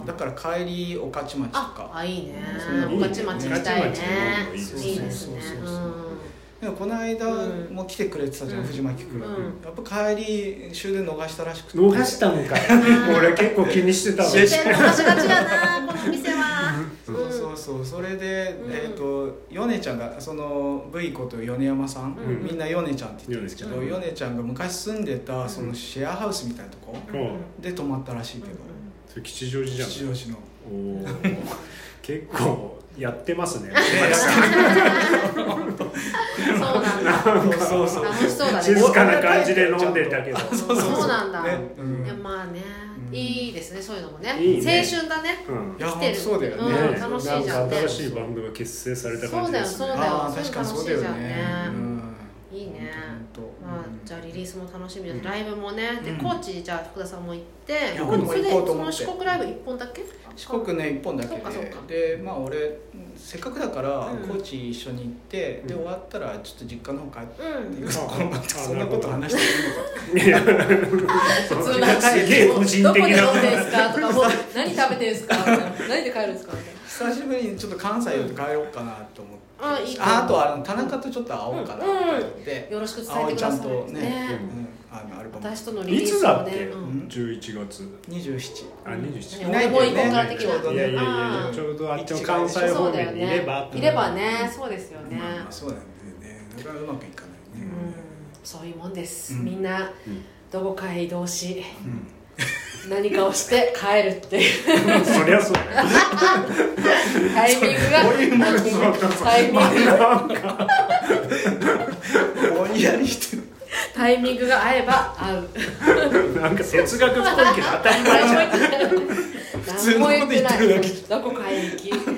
S5: だから帰り御徒町とか。
S2: いいね。御徒町行きたいね。いいですね。
S5: でもこの間も来てくれてたじゃん、藤巻君。やっぱ帰り終電逃したらしくて。
S1: 逃したのか。俺結構気にしてたの。
S2: 終電逃しがちやなこの店は。
S5: そうそれでヨネちゃんがその V こと米山さん、みんなヨネちゃんって言ってるんですけど、ヨネちゃんが昔住んでたそのシェアハウスみたいなとこで泊まったらしいけど。
S1: それ吉祥寺じゃん。
S5: 吉祥寺の。
S1: 結構やってますね。
S2: そうなんだ。
S5: そう
S2: 楽しそうだね。
S1: 静かな感じで飲んでたけど。
S2: そうなんだ。まあね、いいですね、そういうのもね。青春だね。
S5: 来てる。そうだよね。
S2: 楽しいじゃんね。
S1: 新しいバンドが結成された感じです。
S2: そうだよ。
S5: 確かにそうだよね。
S2: いいね。じゃあリリースも楽しみです。ライブもね。で高知じゃあ福田さんも行って、それでその四国ライブ1本だけ？
S5: 四国ね1本だけで、でまあ俺せっかくだから高知一緒に行って、で終わったらちょっと実家の方帰ってそんなこと話していいのか。
S2: 普通なんかすげえ個人的な。どこで飲んでんすかとか、もう何食べてんすかみたいな、何で帰るんですかみたいな。
S5: 久しぶりにちょっと関西寄って帰ろうかなと思って。あと田中とちょっと会おうかなと思って。
S2: よろしく伝えてください。私とのリリース
S1: いつだっけ？11月
S5: 27。
S1: 27。
S2: 俺も行こうかってきた。
S1: いやちょうどあっちの関西方面にいれば
S2: ね、そうですよね。
S5: そうなんだよね。だからうまくいかないね。
S2: そういうもんです。みんなどこかへ移動し何かをして帰るっていう。
S1: そりゃそうだよ。
S2: タイミングが
S5: ぼんやりしてる。
S2: タイミングが合えば合う。
S1: なんか哲学っぽいけど当たり前じゃん。
S5: 普通のこと言ってるだけ。
S2: どこかへ行き帰る。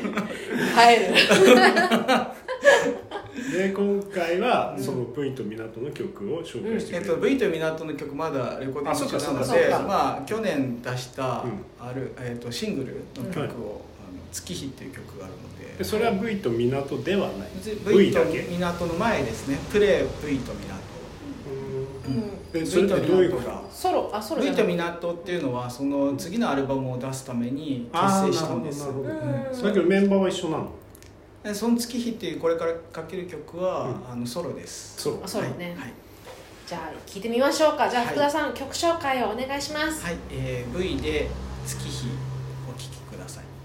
S1: で今回はその V と港の曲を紹介してくれる。
S5: V と港の曲まだレコーディング中なので、まあ去年出したシングルの曲を月日っていう曲があるので。
S1: それは V と港ではない。
S5: V と港の前ですね。プレイ V と港。
S1: それってどういうこと？
S2: ソロ
S5: V と港っていうのはその次のアルバムを出すために結成したんです。
S1: だけどメンバーは一緒なの？
S5: その月日っていうこれからかける曲はソロです。
S2: ソロね。じゃあ聞いてみましょうか。じゃあ福田さん曲紹介をお願いします。
S5: はい、V で月日お聴きください。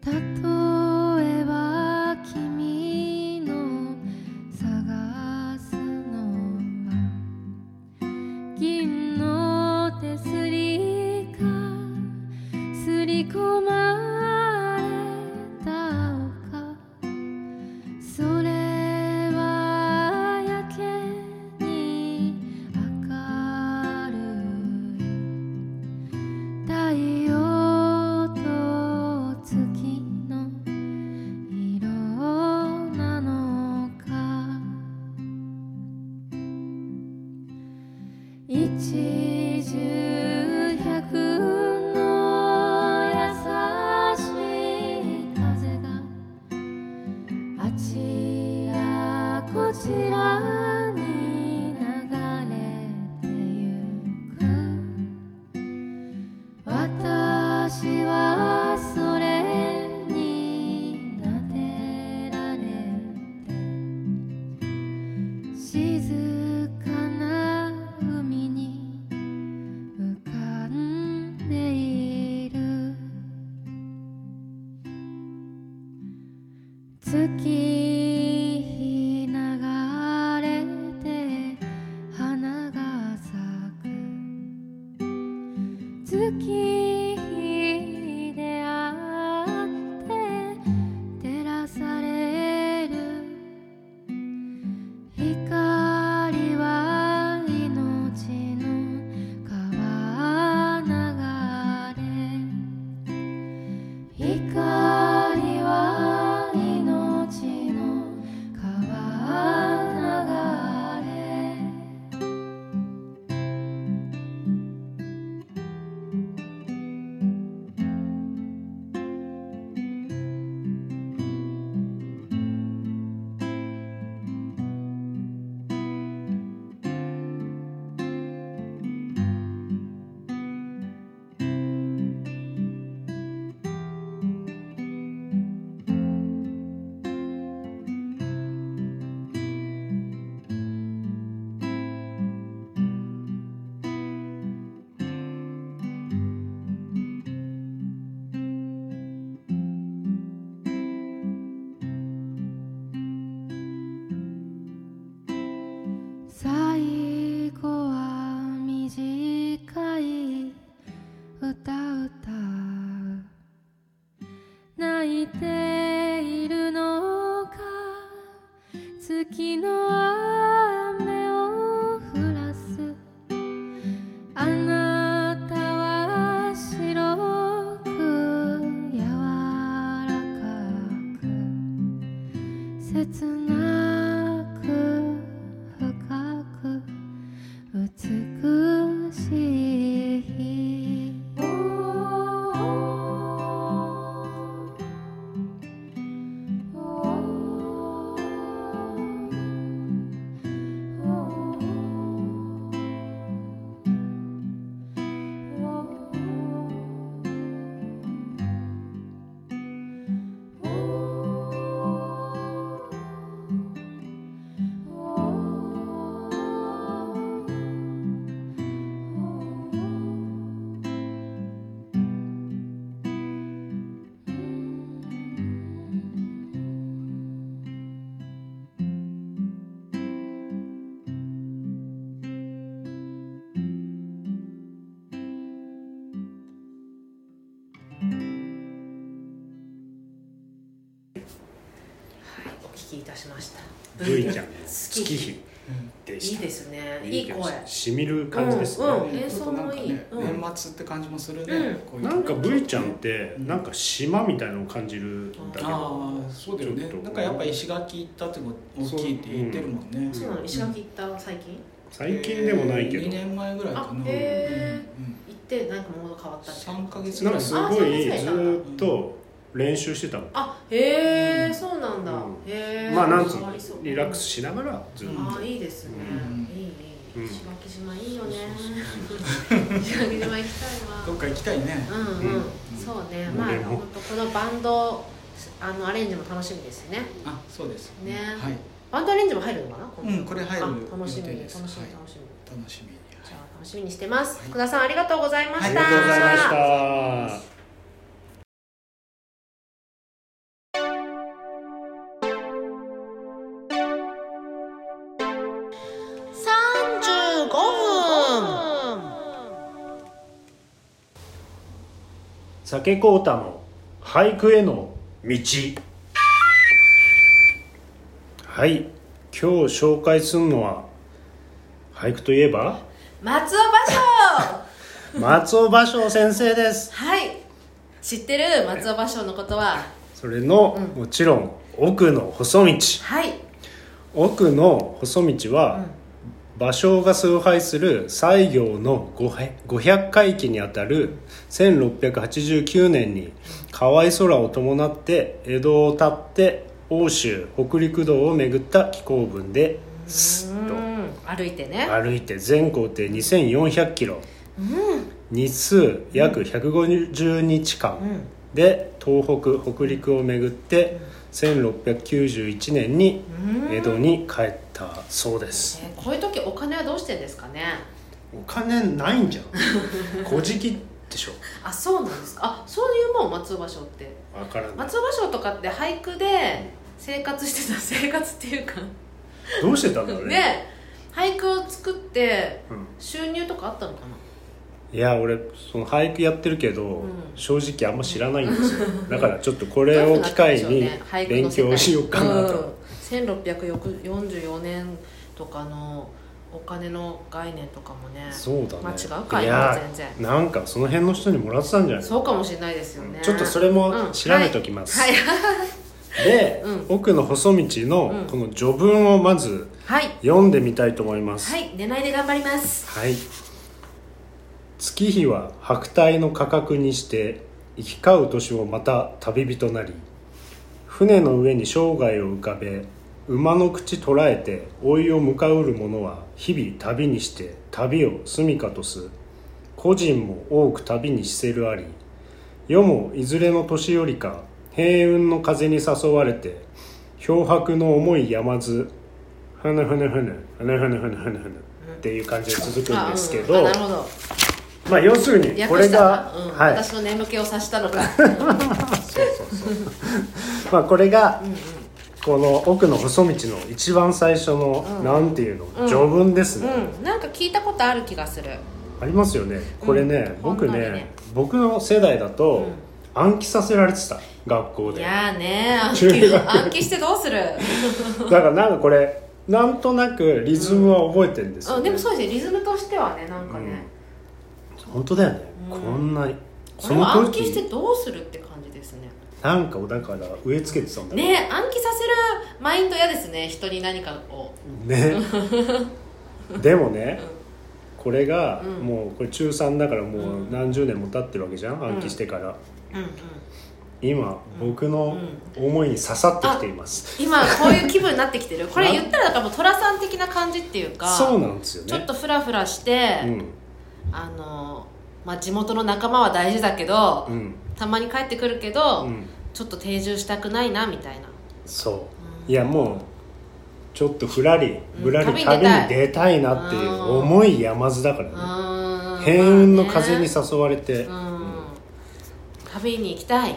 S2: きいたしました。
S1: ブイちゃんの月日でした。
S2: いいですね。いい声。
S1: しみる感じですね。
S2: 演奏もいい。
S5: 年末って感じもするね。
S1: なんかブイちゃんってなんか島みたいなのを感じるんだけど。
S5: ああ、そうだよね。なんかやっぱ石垣行ったって大きいって言ってるもんね。
S2: そうなの。石垣行った最近？
S1: 最近でもないけど。
S5: 2年前ぐらいかな。
S2: 行ってなんかモード変わった。
S5: 3ヶ月ぐらい。
S1: なんかすごいずっと練習してたの。
S2: あ、へえ、そうなんだ。へえ。
S1: まあなんつうの、リラックスしながらずっと。
S2: あ、いいですね。いい。石垣島いいよね。石垣島行きたいわ。
S5: どっか行きたいね。
S2: そうね。まあ本当このバンドアレンジも楽しみですね。
S5: あ、そうです。
S2: ね。
S5: はい。
S2: バンドアレンジも入るのかな？
S5: これ入る。
S2: 楽しみに。
S5: 楽しみ。じゃあ
S2: 楽しみにしてます。福田さんありがとうございました。
S1: ありがとうございました。 酒こうたの俳句への道。はい、今日紹介するのは俳句といえば
S2: 松尾芭蕉
S1: 松尾芭蕉先生です。
S2: はい、知ってる松尾芭蕉のことは
S1: それの、もちろん奥の細道。
S2: はい、
S1: 奥の細道は、芭蕉が崇拝する西行の500回忌にあたる1689年に河合空を伴って江戸を発って奥州北陸道を巡った紀行文ですと。
S2: 歩いてね、
S1: 歩いて全行程2400キロ、日数約150日間、で東北北陸を巡って1691年に江戸に帰ったそうです。
S2: こういう時お金はどうしてんですかね。
S1: お金ないんじゃん小じでしょ。
S2: あ、そうなんですか。あ、そういうもん松尾芭蕉って
S1: 分からない。
S2: 松尾芭蕉とかって俳句で生活してた、生活っていうか
S1: どうしてたんだろうね。
S2: で俳句を作って収入とかあったのかな。
S1: いや俺その俳句やってるけど、正直あんま知らないんですよだからちょっとこれを機会に勉強しようかなと。
S2: 1644年とかのお金の概念とかもね、
S1: そうだね、
S2: まあ、違うかい
S1: や
S2: 全然
S1: なんかその辺の人にもらってたんじゃない。
S2: そうかもしれないですよね、
S1: ちょっとそれも調べておきます、
S2: はい
S1: で、奥の細道のこの序文をまず読んでみたいと思います。
S2: はい、寝ないで頑張ります。
S1: はい。月日は白帯の価格にして行き交う年もまた旅人なり、船の上に生涯を浮かべ馬の口捉えて老いを迎うる者は日々旅にして旅を住処とす。個人も多く旅にしせるあり、世もいずれの年よりか平雲の風に誘われて漂白の重い山津ふぬふぬふぬふぬふぬふぬふぬふぬっていう感じで続くんですけど、
S2: なるほど。
S1: まあ要するにこれが、
S2: はい、私の眠気を察したのかそう
S1: まあこれが、この奥の細道の一番最初の、なんていうの、序文ですね、
S2: なんか聞いたことある気がする。
S1: ありますよねこれね、僕の世代だと、暗記させられてた学校で。
S2: いやーね、暗記してどうする
S1: だからなんかこれなんとなくリズムは覚えてるんですよ、
S2: でもそうですね、リズムとしてはね、なんかね、
S1: 本当だよね、こんな
S2: その暗記してどうするって感じですね。
S1: なんかだから植え付けてたんだ
S2: ね。暗記させるマインド嫌ですね、人に何かをね
S1: でもね、これが、もうこれ中3だからもう何十年も経ってるわけじゃん、暗記してから、今、僕の思いに刺さってきています。
S2: 今こういう気分になってきてるこれ言ったらだからもう寅さん的な感じっていうか、
S1: そうなんですよね。
S2: ちょっとフラフラして、まあ、地元の仲間は大事だけど、たまに帰ってくるけど、ちょっと定住したくないなみたいな。
S1: そう、いやもうちょっとぶらり旅に出たいなっていう重い山津だからね。平雲の風に誘われて、
S2: 旅に行きたい。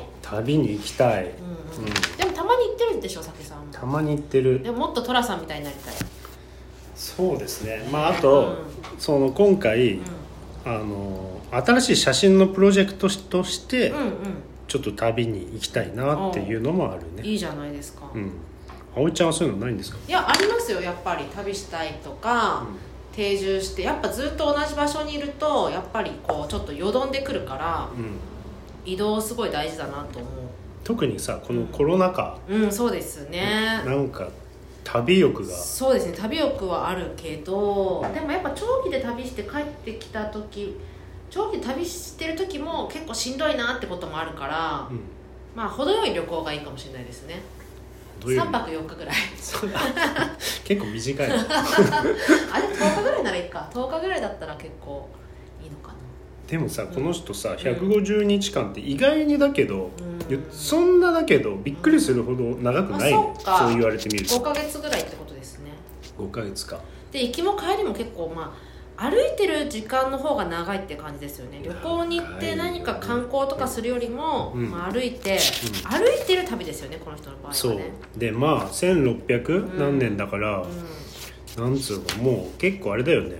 S2: でもたまに行ってるでしょ、酒さんも。
S1: たまに行ってる。
S2: でももっと寅さんみたいになりたい。
S1: そうですね。まああと、その今回、新しい写真のプロジェクトとして、ちょっと旅に行きたいなっていうのもあるね。
S2: いいじゃないですか。
S1: 葵ちゃんはそういうのないんですか？
S2: いや、ありますよ。やっぱり旅したいとか、定住してやっぱずっと同じ場所にいるとやっぱりこうちょっとよどんでくるから、移動すごい大事だなと思う。
S1: 特にさ、このコロナ禍、
S2: そうですね、
S1: なんか旅欲が。
S2: そうですね、旅欲はあるけど、でもやっぱ長期で旅して帰ってきた時、長期で旅してる時も結構しんどいなってこともあるから、まあ程よい旅行がいいかもしれないですね。3泊4日ぐらい
S1: 結構短いあ
S2: れ10日ぐらいならいいか。10日ぐらいだったら結構いいのかな。
S1: でもさ、この人さ、150日間って意外にだけど、そんなだけどびっくりするほど長くないね、そう言われてみると。
S2: 5ヶ月ぐらいってことですね。
S1: 5ヶ月か。
S2: で行きも帰りも結構歩いてる時間の方が長いって感じですよね。旅行に行って何か観光とかするよりも、歩いてる旅ですよね、この人の場合はね。
S1: そうで、まあ1600何年だから、なんつうの、もう結構あれだよね、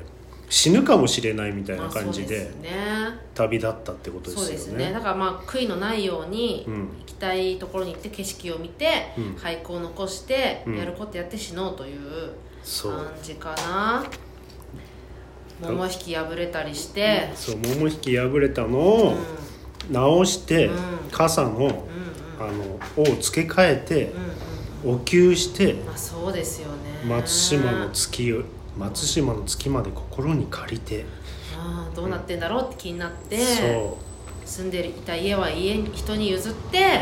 S1: 死ぬかもしれないみたいな感じで、
S2: ね、
S1: 旅立ったってことですよね。
S2: そうですね。だからまあ悔いのないように行きたいところに行って景色を見て、俳句を残してやることやって死のうという感じかな。桃引き破れたりして、
S1: そう桃引き破れたのを直して、傘の尾を付け替えて、お灸して、
S2: まあ、そうですよね。
S1: 松島の月まで心に借りて、
S2: どうなってんだろうって気になって、住んでいた家は人に譲って、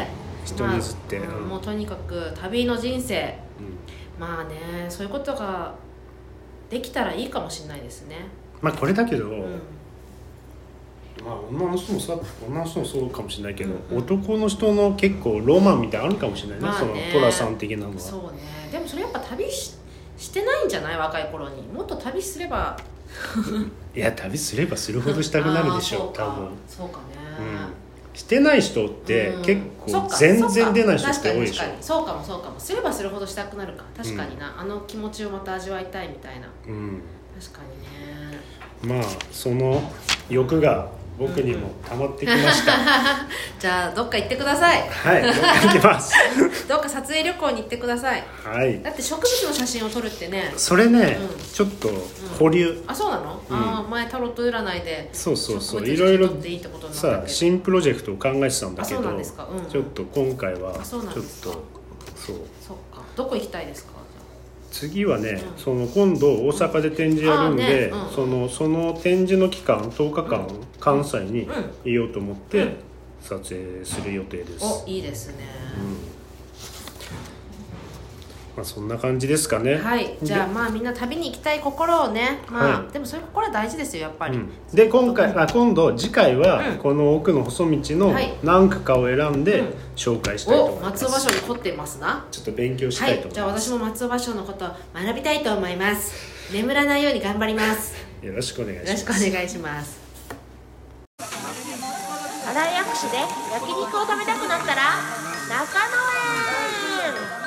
S2: もうとにかく旅の人生、まあね、そういうことができたらいいかもしれないですね。
S1: まあこれだけど、まあ女の人もそうかもしれないけど、男の人の結構ロマンみたいなのあるかもしれないね、そのトラさん的なのは。
S2: そうね。でもそれやっぱ旅してないんじゃない？若い頃にもっと旅すれば
S1: いや旅すればするほどしたくなるでしょう、多分。
S2: そうかね、
S1: してない人って結構全然出ない人って多いでしょ。
S2: そうかもすればするほどしたくなるか。確かにな、あの気持ちをまた味わいたいみたいな、確か
S1: にね。まあその欲が僕にも溜まってきました。
S2: じゃあどっか行ってください。
S1: はい、どっか行きます。
S2: どっか撮影旅行に行ってください。
S1: はい。
S2: だって植物の写真を撮るってね。
S1: それね、ちょっと保留。
S2: あ、そうなの？前タロット占いで。
S1: そういろいろさ新プロジェクトを考えてたんだけど、ちょっと今回はちょっとそうか。
S2: どこ行きたいですか？
S1: 次はね、その今度大阪で展示やるんで、その展示の期間10日間、関西にいようと思って撮影する予定です。
S2: いいですね。
S1: まあそんな感じですかね。
S2: はい。じゃあまあみんな旅に行きたい心をね、でもそういう心は大事ですよやっぱり。
S1: で今度次回はこの奥の細道の何区かを選んで紹介したいと思います。
S2: 松尾芭蕉に凝ってますな。
S1: ちょっと勉強したいと思います。
S2: じゃあ私も松尾芭蕉のことを学びたいと思います。眠らないように頑張ります。
S1: よろしくお願いします。
S2: よろしくお願いします。
S4: 新井薬師で焼肉を食べたくなったら中野へ。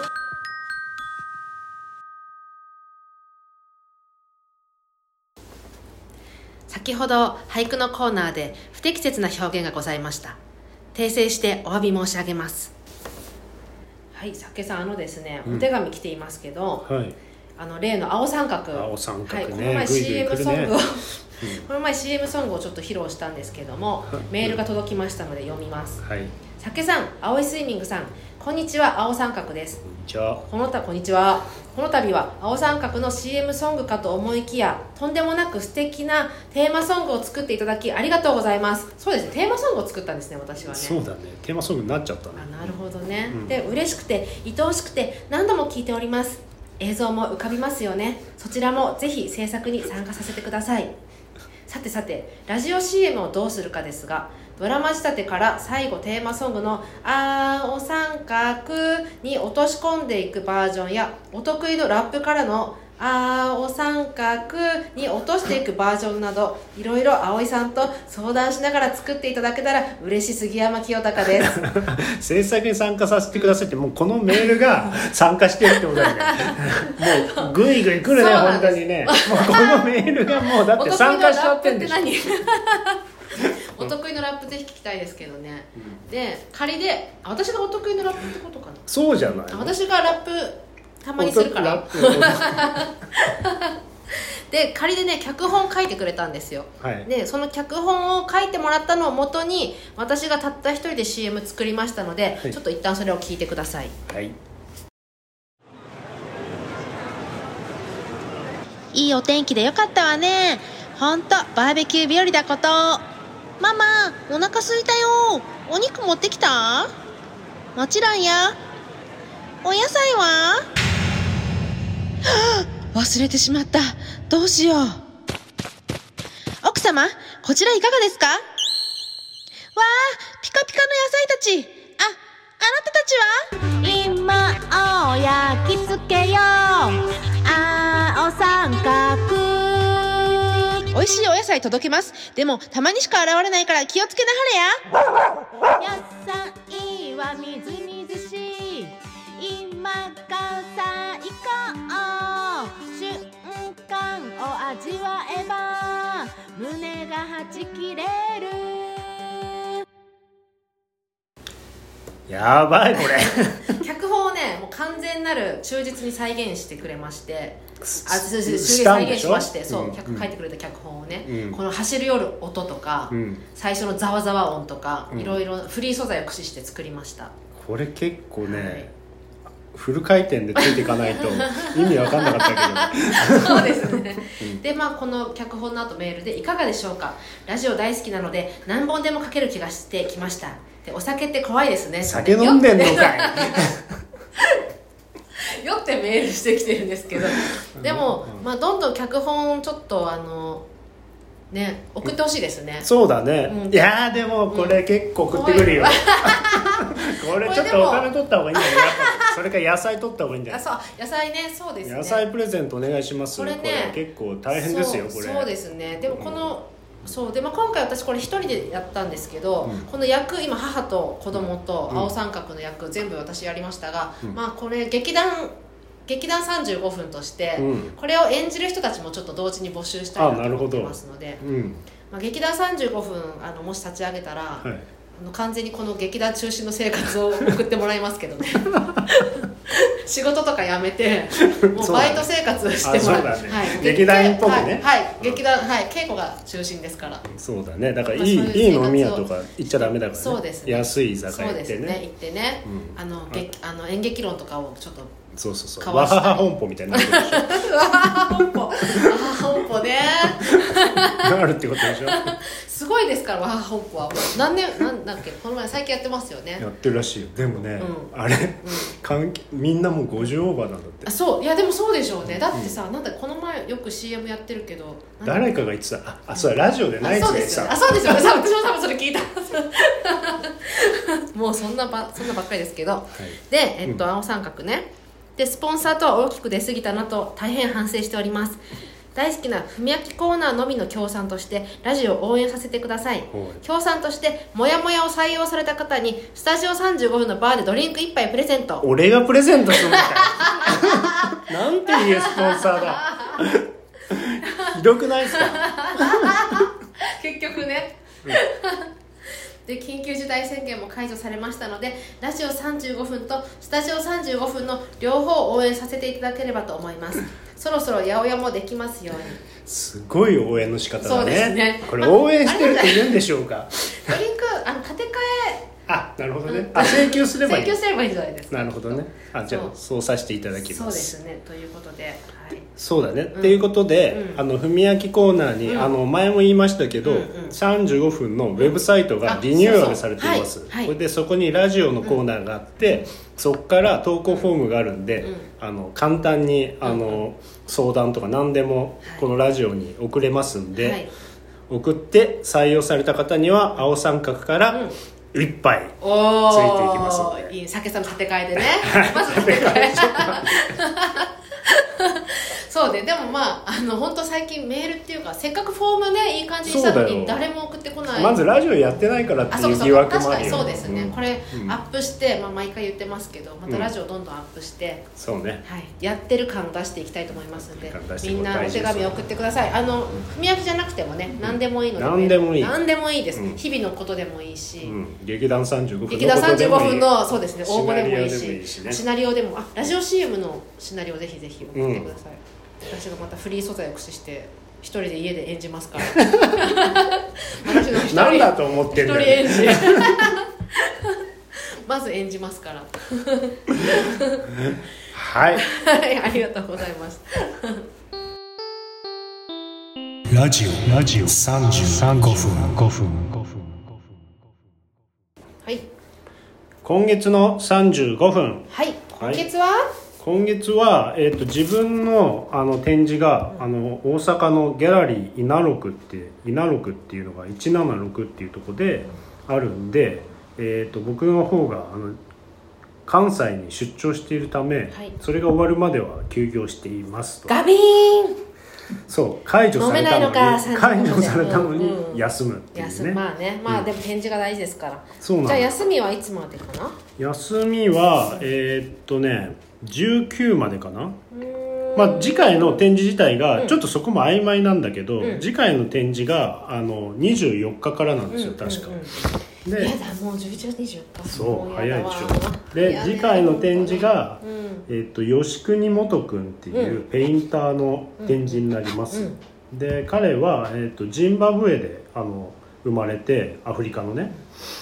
S2: 先ほど俳句のコーナーで不適切な表現がございました。訂正してお詫び申し上げます。はい、酒さんですね、お手紙来ていますけど、例の青三角、この前 CM ソングをこの前 CM ソングをちょっと披露したんですけども、メールが届きましたので読みます。酒さん、青いスイミングさん、こんにちは、青三角です。こんにちは。この度は青三角の CM ソングかと思いきや、とんでもなく素敵なテーマソングを作っていただきありがとうございます。そうですね、テーマソングを作ったんですね、私はね。
S1: そうだね、テーマソングになっちゃったね。
S2: なるほどね。で、嬉しくて愛おしくて何度も聴いております。映像も浮かびますよね。そちらもぜひ制作に参加させてください。さてラジオ CM をどうするかですが、ドラマ仕立てから最後テーマソングの青三角に落とし込んでいくバージョンや、お得意のラップからの青三角に落としていくバージョンなど、いろいろ葵さんと相談しながら作っていただけたら嬉しい。杉山清隆です。
S1: 制作に参加させてくださいって、もうこのメールが参加してるってことだよね。もうグイグイ来るね、本当にね。もうこのメールがもうだって参加しちゃってんでしょ。
S2: お得意のラップぜひ聞きたいですけどね。で、仮で私がお得意のラップってことかな。
S1: そうじゃない。
S2: 私がラップたまにするからで、仮でね、脚本書いてくれたんですよ。で、その脚本を書いてもらったのを元に私がたった一人で CM 作りましたので、ちょっと一旦それを聞いてください。いいお天気でよかったわね。ほんとバーベキュー日和だこと。ママ、お腹すいたよ。お肉持ってきた？もちろんや。お野菜は？忘れてしまった。どうしよう。奥様、こちらいかがですか？わあ、ピカピカの野菜たち。あなたたちは？今を焼き付けよう。青三角。美味しいお野菜届けます。でもたまにしか現れないから気をつけなはれや。野菜はみずみずしい。今からさ行こう。瞬間を味わえば
S1: やばいこれ
S2: 脚本をねもう完全なる忠実に再現してくれまして、再現しまして、そう、書いてくれた脚本をね、この走る夜音とか、最初のざわざわ音とか、いろいろフリー素材を駆使して作りました。
S1: これ結構ね、フル回転でついていかないと意味わかんなかったけ
S2: どそうですね、でこの脚本の後メールでいかがでしょうか。ラジオ大好きなので何本でも書ける気がしてきました。でお酒って怖いですね。
S1: 酒飲んでんのかい
S2: 酔ってメールしてきてるんですけど、でも、どんどん脚本ちょっとね送ってほしいですね。
S1: そうだね、いやでもこれ結構送ってくるよ、これちょっとお金取った方がいいんだよ。それから野菜取った方がいいんだよ。
S2: そう野菜ね、そうですね。
S1: 野菜プレゼントお願いします。これね結構大変ですよこれ。
S2: そうですね。でもこの、そうで、今回私これ一人でやったんですけど、この役今母と子供と青三角の役全部私やりましたが、これ劇団35分として、これを演じる人たちもちょっと同時に募集したいなと思ってますので、劇団35分もし立ち上げたら、完全にこの劇団中心の生活を送ってもらいますけどね仕事とかやめてもうバイト生活してもらう、
S1: 劇団っぽくね、
S2: 劇団、稽古が中心ですから。
S1: そうだね。だからいい飲み屋とか行っちゃダメだからね。そうですね、安い居酒屋行ってね、
S2: 行ってね、演劇論とかをちょっと
S1: そうわはは本舗みたいになってるでしょわはは
S2: 本舗ね
S1: あるってことでしょ
S2: すごいですからわはは本舗は何年なんだっけ、この前最近やってますよね。
S1: やってるらしいよ。でもね、あれ、みんなもう50オーバーなんだって。
S2: そう、いやでもそうでしょうね。だってさ、なんだこの前よく CM やってるけど
S1: 誰かが言ってた、そうラジオでナイツでさ、
S2: そうですよね、私も多分それ聞いたもうそんなばっかりですけど、で青三角ね、でスポンサーとは大きく出過ぎたなと大変反省しております。大好きな文明コーナーのみの協賛としてラジオを応援させてください。協賛としてもやもやを採用された方にスタジオ35分のバーでドリンク1杯プレゼント。
S1: 俺がプレゼントするんだなんていうスポンサーだひどくないですか
S2: 結局ね、で緊急事態宣言も解除されましたので、ラジオ35分とスタジオ35分の両方を応援させていただければと思います。そろそろ八百屋もできますように。
S1: すごい応援の仕方だね。
S2: そうですね。
S1: これ応援してるって言うんでしょうか。
S2: ドリンク立て替え、
S1: なるほどね。請求すればいい。
S2: 請求すればいいじゃないですか。
S1: なるほどね。じゃあそうさせていただきます。
S2: そうですね。ということで、
S1: そうだね。っていうことで、文明コーナーに前も言いましたけど、35分のウェブサイトがリニューアルされています。これでそこにラジオのコーナーがあって、そこから投稿フォームがあるんで、簡単に相談とか何でもこのラジオに送れますんで、送って採用された方には青三角から1杯ついていきますので、
S2: いい酒さんの立て替えでねまず立て替えそうで、でも本当最近メールっていうか、せっかくフォームねいい感じにしたのに誰も送ってこない。
S1: まずラジオやってないからっていう疑惑もあるよ。
S2: 確かにそうですね、これアップして、毎回言ってますけど、またラジオどんどんアップして、
S1: そうね、
S2: やってる感を出していきたいと思いますので、みんなお手紙送ってください。文明じゃなくてもね、何でもいいので、
S1: 何でもいいです。
S2: 日々のことでもいいし、
S1: 劇団35分
S2: 劇団35分のそうですね、応募でもいいし、シナリオでも、ラジオ CM のシナリオぜひぜひ送ってください。私がまたフリー素材を駆使して一人で家で演じますから私の
S1: 何だと思ってんだよ、
S2: 一人演じまず演じますから
S1: はい、
S2: ありがとうございます。
S1: ラジオ35分。はい、今月の35分。
S2: はい、
S1: 今月は、自分の展示が大阪のギャラリー稲六っていうのが176っていうところであるんで、僕の方が関西に出張しているため、それが終わるまでは休業していますと。
S2: ガビーン。
S1: そう解除されたのに休むっていうね。
S2: でも展示が大事ですから。じゃあ休みはいつまでかな。
S1: 休みは19までかな。次回の展示自体がちょっとそこも曖昧なんだけど、次回の展示が24日からなんですよ、確か。
S2: でやだもう11月24日
S1: そう早いでしょ。で次回の展示が、吉国元くんっていうペインターの展示になります、で彼は、ジンバブエで生まれてアフリカのね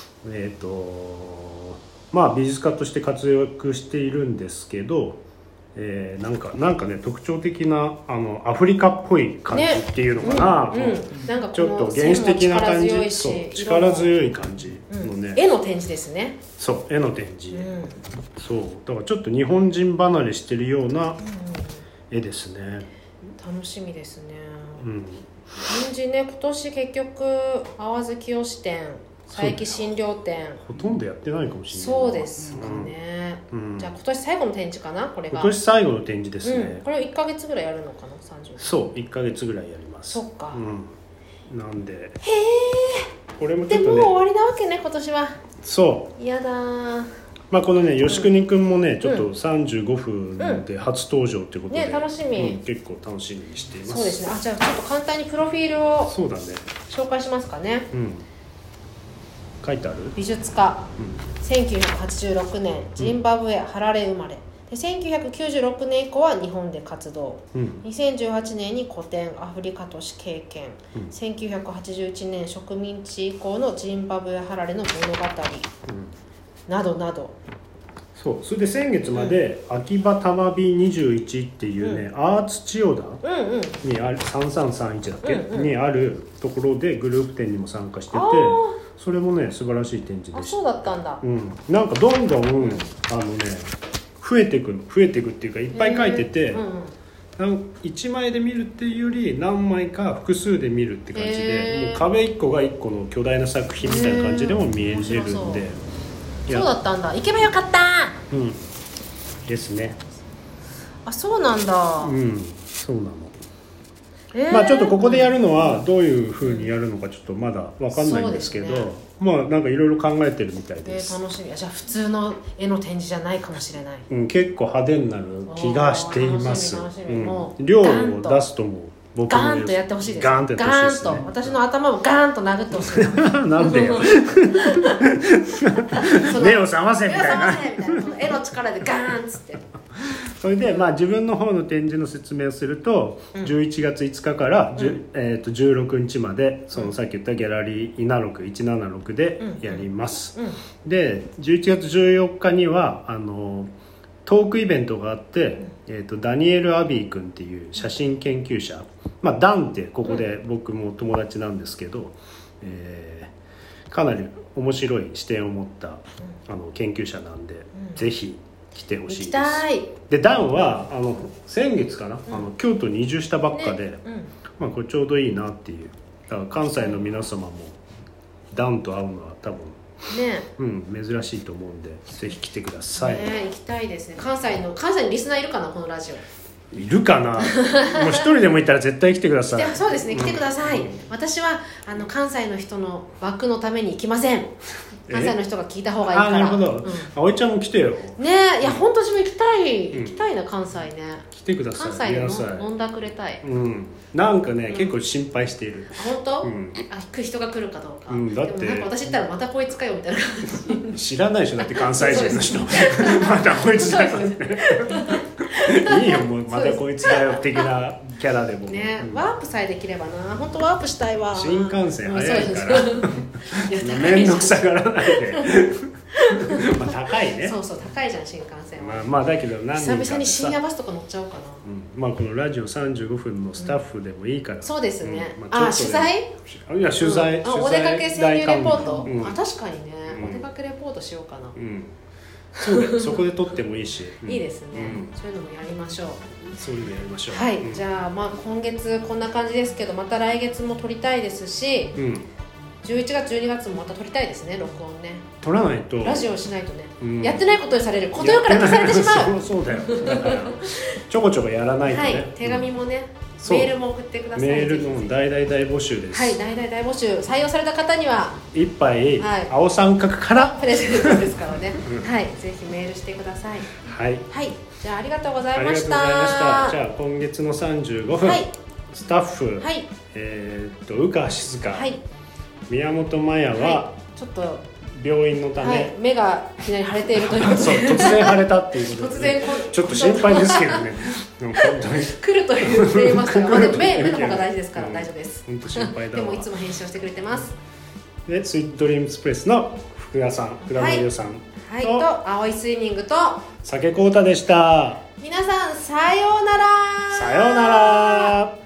S1: まあ美術家として活躍しているんですけど、なんかね特徴的なアフリカっぽい感じっていうのかな、
S2: なんか
S1: ちょっと原始的な感じ、そう力強い感じのね、
S2: 絵の展示ですね。
S1: そう絵の展示、そうだからちょっと日本人離れしてるような絵ですね。
S2: 楽しみですね。展示ね、今年結局淡月清店、佐伯診療店
S1: ほとんどやってないかもしれない。
S2: そうですかね、じゃあ今年最後の展示かな。これが
S1: 今年最後の展示ですね、
S2: これを1ヶ月ぐらいやるのかな。30
S1: そう1ヶ月ぐらいやります。
S2: そっか、
S1: なんで
S2: へえ
S1: これもちょっとね
S2: でもう終わりなわけね今年は。
S1: そう
S2: やだー。
S1: まあこのね吉国くんもねちょっと35分で初登場ってことで、
S2: ね楽しみ、
S1: 結構楽しみにしています。
S2: そうですね。じゃあちょっと簡単にプロフィールを
S1: そうだね
S2: 紹介しますかね。
S1: 書いてある
S2: 美術家、1986年ジンバブエ・ハラレ生まれで、1996年以降は日本で活動、2018年に個展アフリカ都市経験、1981年植民地以降のジンバブエ・ハラレの物語、などなど。
S1: そうそれで先月まで秋葉たまび21っていうね、アーツ千代田にある3331だっけ、にあるところでグループ展にも参加してて、それもね素晴らしい展示でした。
S2: そうだったんだ。
S1: なんかどんどん増えていくっていうかいっぱい描いてて、1枚で見るっていうより何枚か複数で見るって感じで、もう壁1個が1個の巨大な作品みたいな感じでも見えるんで。
S2: そうだったんだ。行けばよかった。
S1: ですね。
S2: あ、そうなんだ。
S1: そうなの。まあちょっとここでやるのはどういう風にやるのかちょっとまだ分かんないんですけど、まあなんかいろいろ考えてるみたいです。
S2: 楽しみ。じゃあ普通の絵の展示じゃないかもしれない。
S1: 結構派手になる気がしています。量を出すともう
S2: ガーンとやってほしいです。
S1: ガーンとやってほしいですね。
S2: 私の頭をガーンと殴ってほしい。
S1: なんでよ。目を覚ませみたいな。
S2: 絵の力でガーンっつって。
S1: それでまあ自分の方の展示の説明をすると、11月5日から16日までそのさっき言ったギャラリー稲六176でやります。で11月14日にはトークイベントがあって、ダニエル・アビー君っていう写真研究者、ダンってここで僕も友達なんですけど、かなり面白い視点を持った研究者なんで、ぜひ来てほしいです。でダンは先月かな、京都に移住したばっかで、これちょうどいいなっていう。だから関西の皆様もダンと会うのは多分珍しいと思うんでぜひ来てください。
S2: 行きたいですね。関西にリスナーいるかな、このラジオ。
S1: いるかな。もう一人でもいたら絶対来てください。
S2: そうですね、来てください。私は関西の人の枠のために行きません。関西の人が聞いた方がいいから。
S1: なるほど。葵ちゃんも来てよ。
S2: ね、いや本当私も行きたいな、関西ね。
S1: 来てください。
S2: 関西で飲んだくれたい。
S1: なんかね、結構心配している。
S2: 本当？人が来るかどうか。だってでもなんか私言ったらまたこいつかよみたいな感じ。
S1: 知らないでしょ、だって関西人の人。またこいつだよ。いいよ、もうまたこいつだよ的なキャラでも
S2: ね、ワープさえできればな。本当ワープしたいわ。
S1: 新幹線早いから面倒くさがらないで。高いね。
S2: そう高いじゃん新幹線は。
S1: だけど何人か
S2: 久々に深夜バスとか乗っちゃおうかな。
S1: このラジオ35分のスタッフでもいいから。
S2: そうですね。
S1: 取
S2: 材？
S1: いや取材。
S2: お出かけ潜入レポート。確かにね、お出かけレポートしようかな。
S1: そこで撮ってもいいし。
S2: いいですね。そういうのもやりましょう。
S1: そういうのやりましょう。
S2: はい。じゃあ今月こんな感じですけど、また来月も撮りたいですし、11月12月もまた撮りたいですね、録音ね。
S1: 撮らないと。
S2: ラジオしないとね。やってないことにされる。ことよから消されてしまう。
S1: そうだよ。だからちょこちょこやらないとね。
S2: はい。手紙もね。メールも送ってください。
S1: メールの大募集です。
S2: はい、大募集。採用された方には
S1: 一杯青三角から
S2: プレゼントですからね。はい、ぜひメールしてください。
S1: はい。
S2: はい、じゃあありがとうございました。
S1: じゃあ今月の35分、スタッフ、宇川静香、宮本麻也は
S2: ちょっと
S1: 病院のため、はい、
S2: 目がいきなり腫れているということで
S1: そう突然腫れたっていうことで、ね、ちょっと心配ですけどね本当に
S2: 来ると言っていましたが、まあ、でも目の方が大事ですから大丈夫です。
S1: 本当心配だわ
S2: でもいつも編集をしてくれてます。
S1: でスイートドリームスプレスの福田さん、福田のりおさん、
S2: はい、と青いスイミングと
S1: 酒コータでした。
S2: 皆さんさようなら。
S1: さようなら。